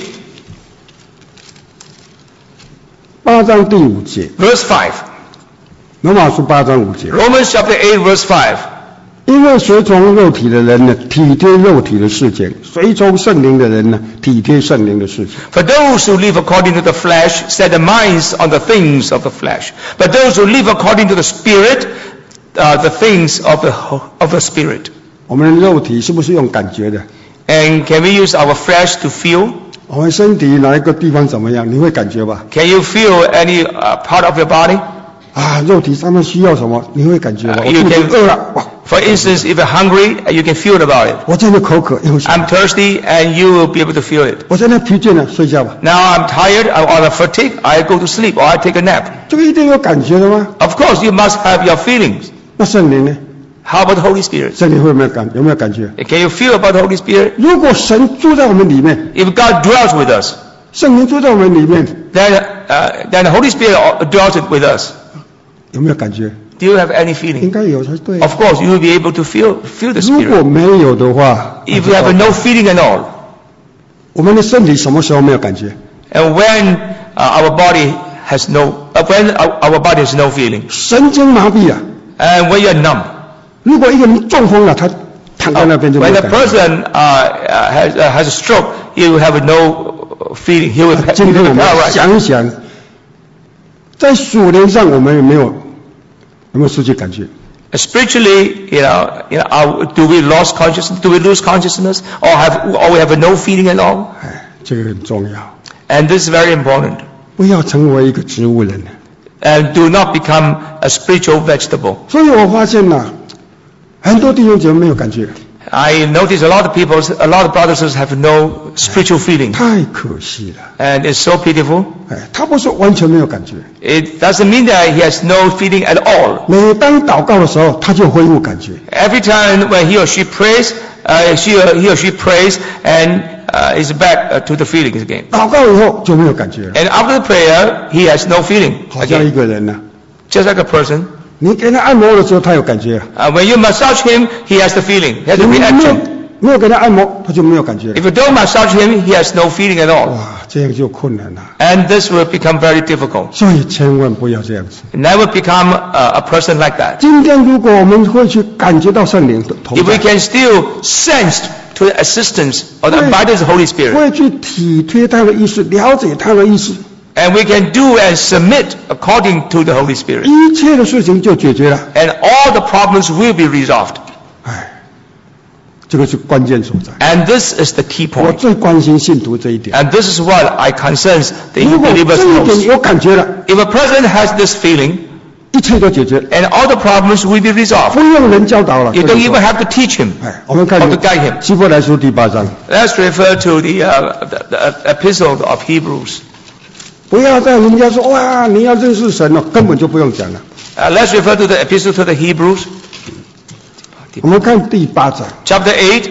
八章第五节， verse five. 罗马书八章五节。 Romans chapter eight, verse five. 因为随从肉体的人呢，体贴肉体的事情；随从圣灵的人呢，体贴圣灵的事情。 For those who live according to the flesh set their minds on the things of the flesh. But those who live according to the Spirit, uh, the things of the, of the Spirit. 我们的肉体是不是用感觉的？ And can we use our flesh to feel? 我们身体哪一个地方怎么样，你会感觉吧？ Can you feel any uh, part of your body? 啊，肉体上面需要什么，你会感觉吧？ Uh, 我 you 肚子 can- 饿了，哇！ For instance, if you're hungry, you can feel about it. 我真的口渴，因为 I'm thirsty, and you will be able to feel it. 我现在疲倦了，睡觉吧。 Now I'm tired, I'm on a fatigue, I go to sleep or I take a nap. 这个一定有感觉的吗？ Of course, you must have your feelings. 那圣灵呢？ How about the Holy Spirit? 圣灵会有没有感？有没有感觉？ Can you feel about the Holy Spirit? 如果神住在我们里面， If God dwells with us, 圣灵住在我们里面， then, uh, then the Holy Spirit dwells with us. 有没有感觉？ Do you have any 应 feeling? 该有才对。 Of course, you will be able to feel, feel the 如果 Spirit. 没有的话， If you have no feeling at all, 我们的身体什么时候没有感觉？ and when uh, our body has no, uh, when our, our body has no feeling, 神经麻痹了。 and when you're numb, 如果一个人中风了，他躺在那边就没 when 有 a 感觉。 person uh, uh, has, uh, has a stroke, he will have no feeling. He will, he 今天 will 我 be 们 paralyzed. 想一想，在属灵上我们有没有有没有失去感觉？ Spiritually, you know, you know, are, do we lose consciousness? Do we lose consciousness, or have, or we have no feeling at all? 哎，这个很重要， And this is very important. 不要成为一个植物人。 And do not become a spiritual vegetable. 所以我发现呐、很多弟兄姐妹没有感觉， I notice a lot of people, a lot of brothers and sisters have no spiritual feeling, 太可惜了。 and it's so pitiful. 哎，他不是完全没有感觉， It doesn't mean that he has no feeling at all. 每当祷告的时候，他就恢复感觉。 Every time when he or she prays, uh, she or, he or she prays and uh, is back uh, to the feelings again. 祷告以后就没有感觉了， And after the prayer, he has no feeling 好像一 again. 个人呢、 Just like a person. 你给他按摩的时候，他有感觉； Uh, when you massage him, he has the feeling, he has 你 a 没有 reaction. 没有给他按摩，他就没有感觉了。 If you don't massage him, he has no feeling at all. 哇，这样就困难了。 And this will become very difficult. 所以千万不要这样子。 Never become a, a person like that. 今天如果我们会去感觉到圣灵的同 If we 在， can still sense to the assistance of the abidance of the Holy Spirit, 会去体贴他的意思，了解他的意思， and we can do and submit according to the Holy Spirit, 一切的事情就解决了。 and all the problems will be resolved. 哎，这个是关键所在。 And this is the key 我 point. 最关心信徒这一点。 And this is what I concerns the 如果 believers 这一点 most. 有感觉了， If a person has this feeling, 一切都解决， and all the problems will be resolved. 不用人教导了。 You don't even have to teach him 哎，我们看 or to guide him. 希伯来书第八章， Let's refer to the, uh, the, the epistle of Hebrews. 不要在人家说哇，你要认识神哦，根本就不用讲了。 Uh, let's refer to the epistle to the Hebrews, 我们看第八章 chapter eight,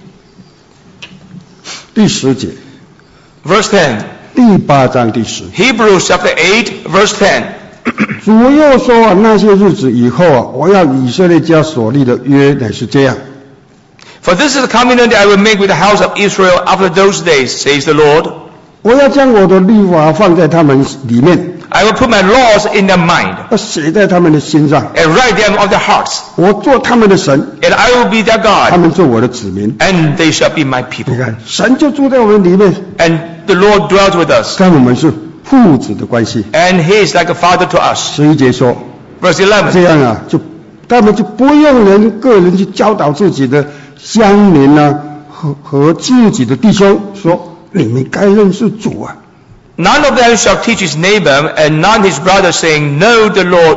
第十节， verse ten. 第八章第十。 Hebrews chapter eight, verse ten. 主又说啊，那些日子以后啊，我要以色列家所立的约乃是这样。 For this is the covenant that I will make with the house of Israel after those days, says the Lord. 我要将我的律法放在他们里面， I will put my laws in their mind 要写在他们的心上。 and write them on their hearts, 我做他们的神， and I will be their 他 God, 们做我的子民。 and they shall be my 你 people. 看，神就住在我们里面， And the Lord dwells with us, 跟我们是父子的关系。 and He is like a father to us. 十一节说， Verse 这 eleven. 样啊，就他们就不用人个人去教导自己的乡邻啊和和自己的弟兄说，你们该认识主啊。 None of them shall teach his neighbor and none his brother, saying, Know the Lord.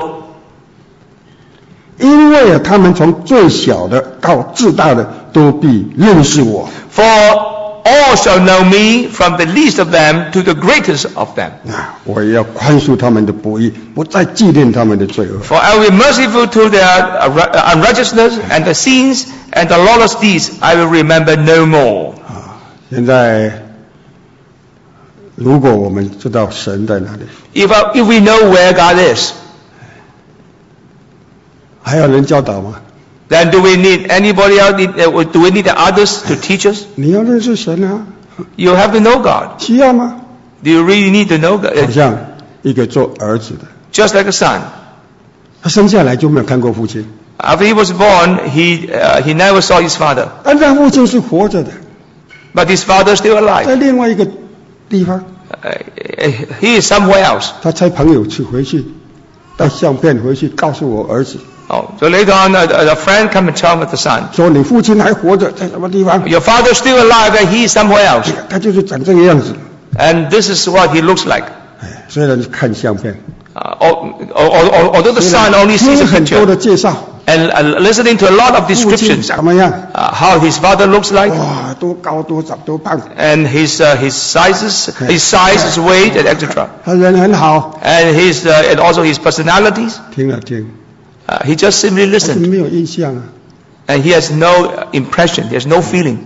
因为啊，他们从最小的到至大的都必认识我。 For all shall know me, from the least of them to the greatest of them. 啊，我也要宽恕他们的不义，不再纪念他们的罪恶。 For I will be merciful to their unrighteousness and the sins and the lawless deeds I will remember no more. 啊，现在如果我们知道神在哪里， If, I, if we know where God is, 还要人教导吗？ Then do we need anybody else? Do we need others to teach us? 你要认识神啊， You have to know God. 需要吗？ Do you really need to know 好 God? 像一个做儿子的， Just like a son. 他生下来就没有看过父亲， After he was born, he uh, he never saw his father. 但他父亲是活着的， But his father is still 在 alive. 另外一个地方， Uh, he is somewhere else. 他差朋友去回去，带相片回去告诉我儿子， Oh, so later on, a, a friend come and tell the son, 说你父亲还活着，在什么地方？ your father is still alive and he is somewhere else. 他就是长这个样子。 And this is what he looks like. 哎，虽然看相片， Uh, although, although the son only 听 sees a 很多的 picture 介绍， and uh, listening to a lot of 父亲 descriptions, 怎么样？ uh, how his father looks like 哇，多高多长多胖， and his uh, his sizes, his size, his weight, and et cetera. 他人很好， And his uh, and also his personalities. 听了听， Uh, he just simply 但是 listened, 没有印象啊。 and he has no uh, impression. He has no feeling.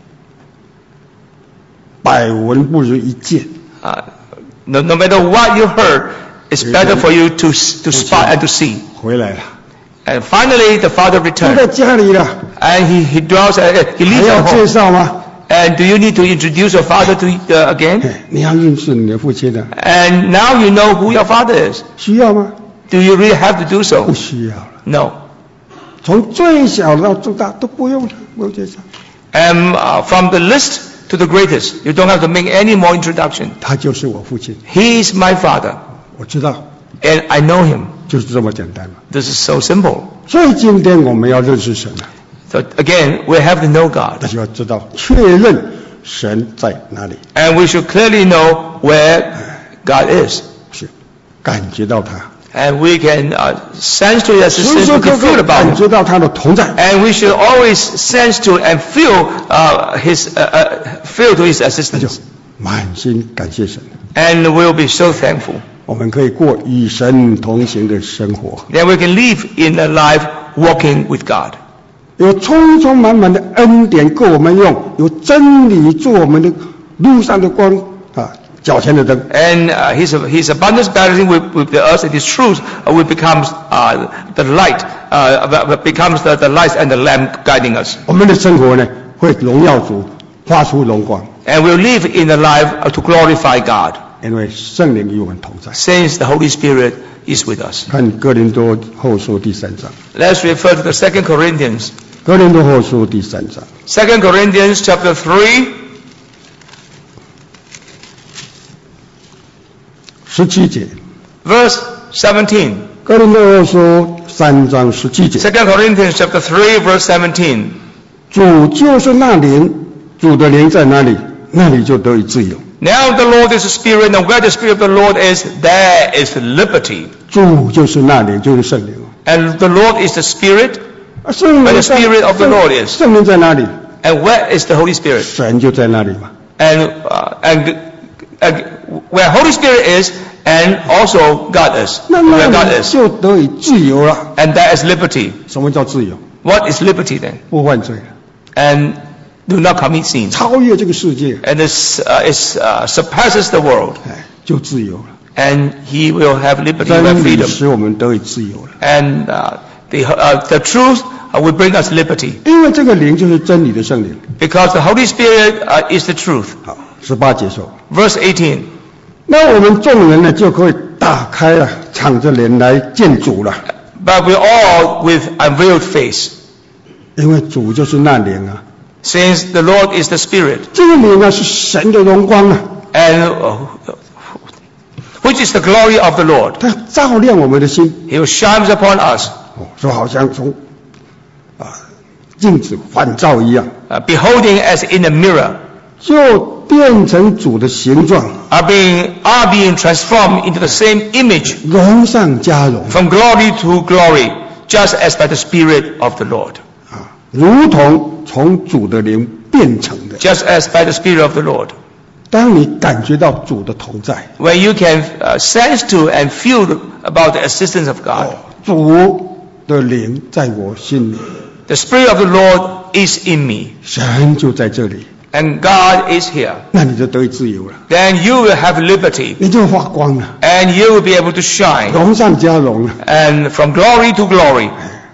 百闻不如一见， Uh, no, no matter what you heard, it's better for you to to spot and to see. 回来了， And finally, the father 住在 returned, 家里了， and he he dwells. Uh, he 还 leaves 要 at 介 home. 绍吗？ And do you need to introduce your father to uh, again? 哎，你要认识你的父亲的， And now you know who your father is. 需要吗？ Do you really have to do so? 不需要了， No. 从最小到最大都不用了，不用介绍， And uh, from the list to the greatest, you don't have to make any more introduction. 他就是我父亲， He is my father, 我知道， and I know him. 就是这么简单嘛。 This is so simple. 所以今天我们要认识神啊， So again, we have to know God, 那就要知道确认神在哪里， and we should clearly know where God is, 是感觉到他， and we can uh, sense to His 时 assistance, 时 we 刻 can 刻 feel about 感 Him, 觉到他的同在。 and we should always sense to and feel uh, His uh, uh, feel to His 那就 assistance, 满心感谢神， and we'll be so thankful. 我们可以过与神同行的生活， Then we can live in a life walking with God. 有充充满满的恩典够我们用，有真理做我们的路上的光啊，脚前的灯。 And uh, his, his abundance balancing with, with the earth and His truth uh, will becomes uh, the light, uh, becomes the, the light and the lamp guiding us. 我们的生活呢，会荣耀主，发出荣光， And we'll live in a life uh, to glorify God, 因为圣灵与我们同在。 since the Holy Spirit is with us. 看哥林多后书第三章， Let's refer to the Second Corinthians. 哥林多后书第三章 Second Corinthians chapter three, 十七节， verse seventeen. 哥林多后书三章十七节， Second Corinthians chapter three, verse seventeen. 主就是那灵，主的灵在哪里，那里就得以自由。 Now the Lord is the Spirit, and where the Spirit of the Lord is, there is liberty. 主就是那灵，就是圣灵。 And the Lord is the Spirit, 啊，圣灵 where the 在 Spirit of the Lord is. 圣灵在哪里？ And where is the Holy Spirit? 神就在那里嘛。 And, uh, and, and where Holy Spirit is, and also God is. 那 Where 那 God 里 is. 就得以自由了。 And there is liberty. 什么叫自由？ What is liberty then? 不犯罪了， And do not commit sin. 超越这个世界， And it's, uh, it's, uh, surpasses the world. 哎，就自由了。 And He will have liberty, 真 will have 理 freedom. 使我们得以自由了。 And uh, the, uh, the truth uh, will bring us liberty. 因为这个灵就是真理的圣灵。 Because the Holy Spirit uh, is the truth. 好，十八节说， Verse eighteen. 那我们众人呢就可以打开了，敞着脸来见主了。 But we all with unveiled face. 因为主就是那灵啊， Since the Lord is the Spirit. 这个灵啊是神的荣光啊， And uh, which is the glory of the Lord. 它照亮我们的心。 He shines upon us, 哦，说好像从啊镜子反照一样， uh, beholding as in a mirror, 就变成主的形状， are being, are being transformed into the same image 荣上加荣 from glory to glory, just as by the Spirit of the Lord. 啊，如同从主的灵变成的。 Just as by the Spirit of the Lord. 当你感觉到主的同在， When you can uh, sense to and feel about the assistance of God. 主的灵在我心里， The Spirit of the Lord is in me, 神就在这里， and God is here. 那你就得以自由了， Then you will have liberty, 你就发光了， and you will be able to shine, 荣上加荣了。 and from glory to glory.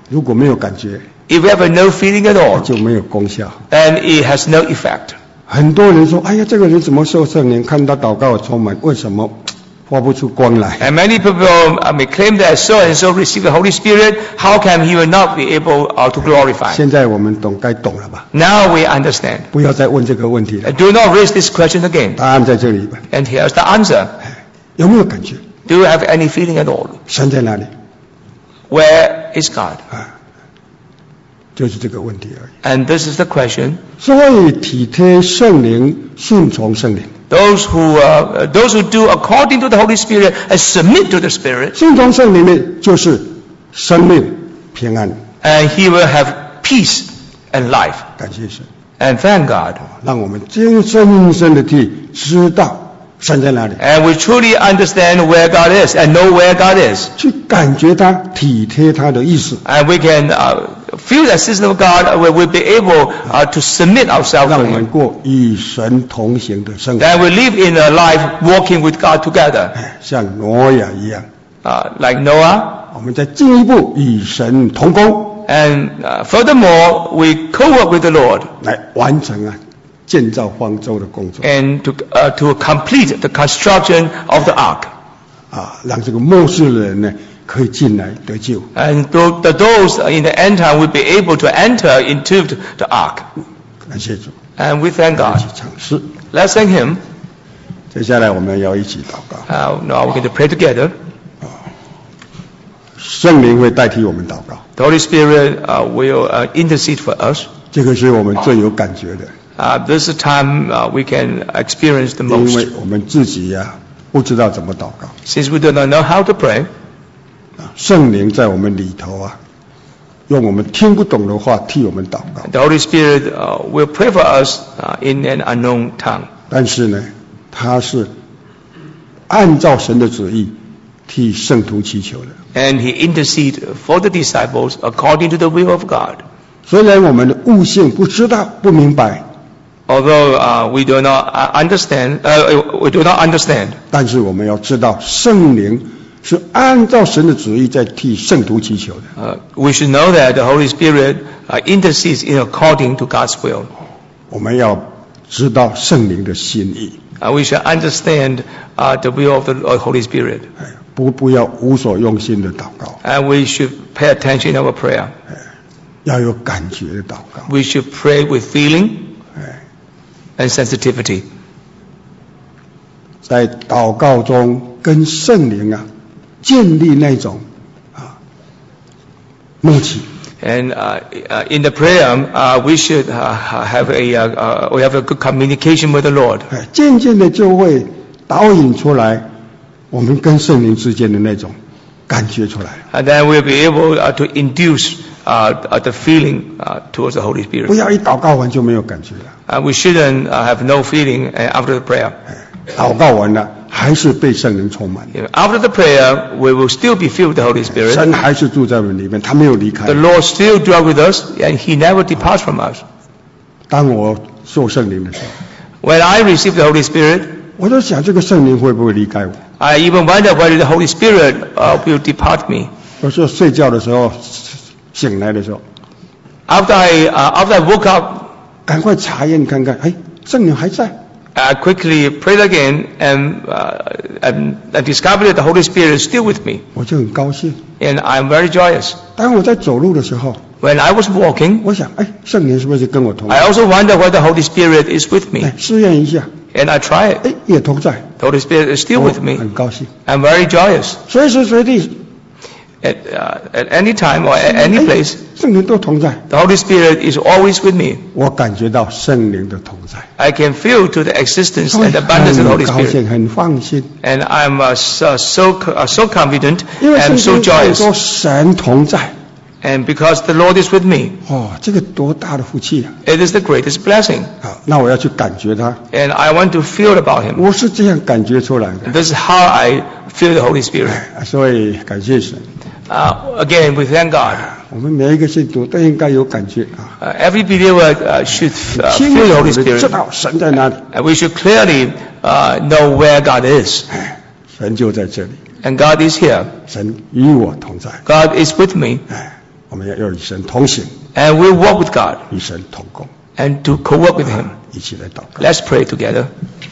如果没有感觉， If we have no feeling at 它 all, 就没有功效。 then it has no effect. 很多人说，哎呀，这个人怎么受圣灵？看他祷告充满，为什么发不出光来？ And many people uh, may claim that so and so received the Holy Spirit. How come he will not be able uh, to glorify? 现在我们懂该懂了吧？ Now we understand. 不要再问这个问题了， Uh, Do not raise this question again. 答案在这里吧？ And here's the answer. 有没有感觉？ Do you have any feeling at all? 神在哪里？ Where is God? 啊，就是这个问题而已。 And this is the question. 所以体贴圣灵，顺从圣灵。 Those who, uh, those who do according to the Holy Spirit and submit to the Spirit, 顺从圣灵呢，就是生命平安。 and he will have peace and life. 感谢神， And thank God. 让我们今生深的地知道神在哪里， And we truly understand where God is and know where God is. 去感觉他、体贴他的意思， And we can uh, feel the assistance of God where we'll be able uh, to submit ourselves 让 to 我们 Him. 过与神同行的生活， That we live in a life walking with God together. 哎像挪亚一样。 Uh, like Noah. 我们再进一步与神同工， And uh, furthermore, we co-work with the Lord 来完成啊建造方舟的工作 and to, uh, to complete the construction of the ark. 啊，让这个末世的人呢可以进来得救。 And tho- the, those in the end time will be able to enter into the ark. 感谢主， And we thank 一 God. 起尝试。 Let's thank Him. 接下来我们要一起祷告， Uh, now we're going to pray together. 圣灵会代替我们祷告， The Holy Spirit uh, will uh, intercede for us. 这个是我们最有感觉的， Uh, this is the time uh, we can experience the 因为 most. 我们自己呀、不知道怎么祷告， Since we do not know how to pray, 啊圣灵在我们里头啊，用我们听不懂的话替我们祷告， the Holy Spirit uh, will pray for us uh, in an unknown tongue. 但是呢，他是按照神的旨意替圣徒祈求的。 And He intercede for the disciples according to the will of God. 虽然我们的悟性不知道、不明白， Although uh, we do not uh, understand, uh, we do not understand, 但是我们要知道，圣灵是按照神的旨意在替圣徒祈求的。 uh, we should know that the Holy Spirit uh, intercedes in according to God's will. 我们要知道圣灵的心意， Uh, we should understand uh, the will of the Holy Spirit. 哎，不不要无所用心的祷告， And we should pay attention in our prayer. 要有感觉的祷告。 We should pray with feeling 哎， and sensitivity. 在祷告中跟圣灵啊建立那种啊默契。 And uh, uh, in the prayer, uh, we should uh, have a uh, uh, we have a good communication with the Lord. 哎，渐渐的就会导引出来我们跟圣灵之间的那种感觉出来。 And then we'll be able uh, to induce uh, uh, the feeling uh, towards the Holy 不 Spirit. 要一祷告完就没有感觉了， Uh, we shouldn't uh, have no feeling uh, after the prayer. 哎，祷告完了还是被圣灵充满， You know, after the prayer, we will still be filled with the Holy Spirit. 神还是住在我们里面，他没有离开 The。Lord still dwells with us, and He never departs from us. 当我受圣灵的时候， When I receive the Holy Spirit, 我就想这个圣灵会不会离开我？ I even wonder whether the Holy Spirit uh, will depart me. 有时候睡觉的时候，醒来的时候， After I uh, after I woke up, 赶快查验看看，哎，圣灵还在。 I quickly prayed again and, uh, and I discovered that the Holy Spirit is still with me, 我就很高兴。 and I'm very joyous. 当我在走路的时候， When I was walking, 我想，哎，圣灵是不是跟我同 I 在？ also wonder whether the Holy Spirit is with me, 哎，试验一下， and I try it. 哎，也同在， The Holy Spirit is still 我 with me. 很高兴。 I'm very joyous. 随时随地， At, uh, at any time or at any 哎 place, 圣灵都同在。 the Holy Spirit is always with me. 我感觉到圣灵的同在， I can feel to the existence 所以 and abundance of the 很 Holy 高 Spirit. 兴，很放心。 And I'm uh, so, so, uh, so confident 因为 and 圣 so 经上 joyous. 说神同在， And because the Lord is with me, 哦，这个多大的福气啊！ it is the greatest blessing. 好，那我要去感觉它， And I want to feel about Him. 我是这样感觉出来的。 This is how I feel the Holy Spirit. 哎所以感谢神， Uh, again, we thank God. 我们每一个信徒都应该有感觉啊， Uh, every believer uh, should uh, 清 feel the 楚 Holy 的知 Spirit. 道神在哪里， And we should clearly uh, know where God is. 哎，神就在这里， And God is here. 神与我同在， God is with me. 哎， 我们要要与神同行， And we walk with God 与神同工， and to co-work with Him. 一起来祷告。 Let's pray together.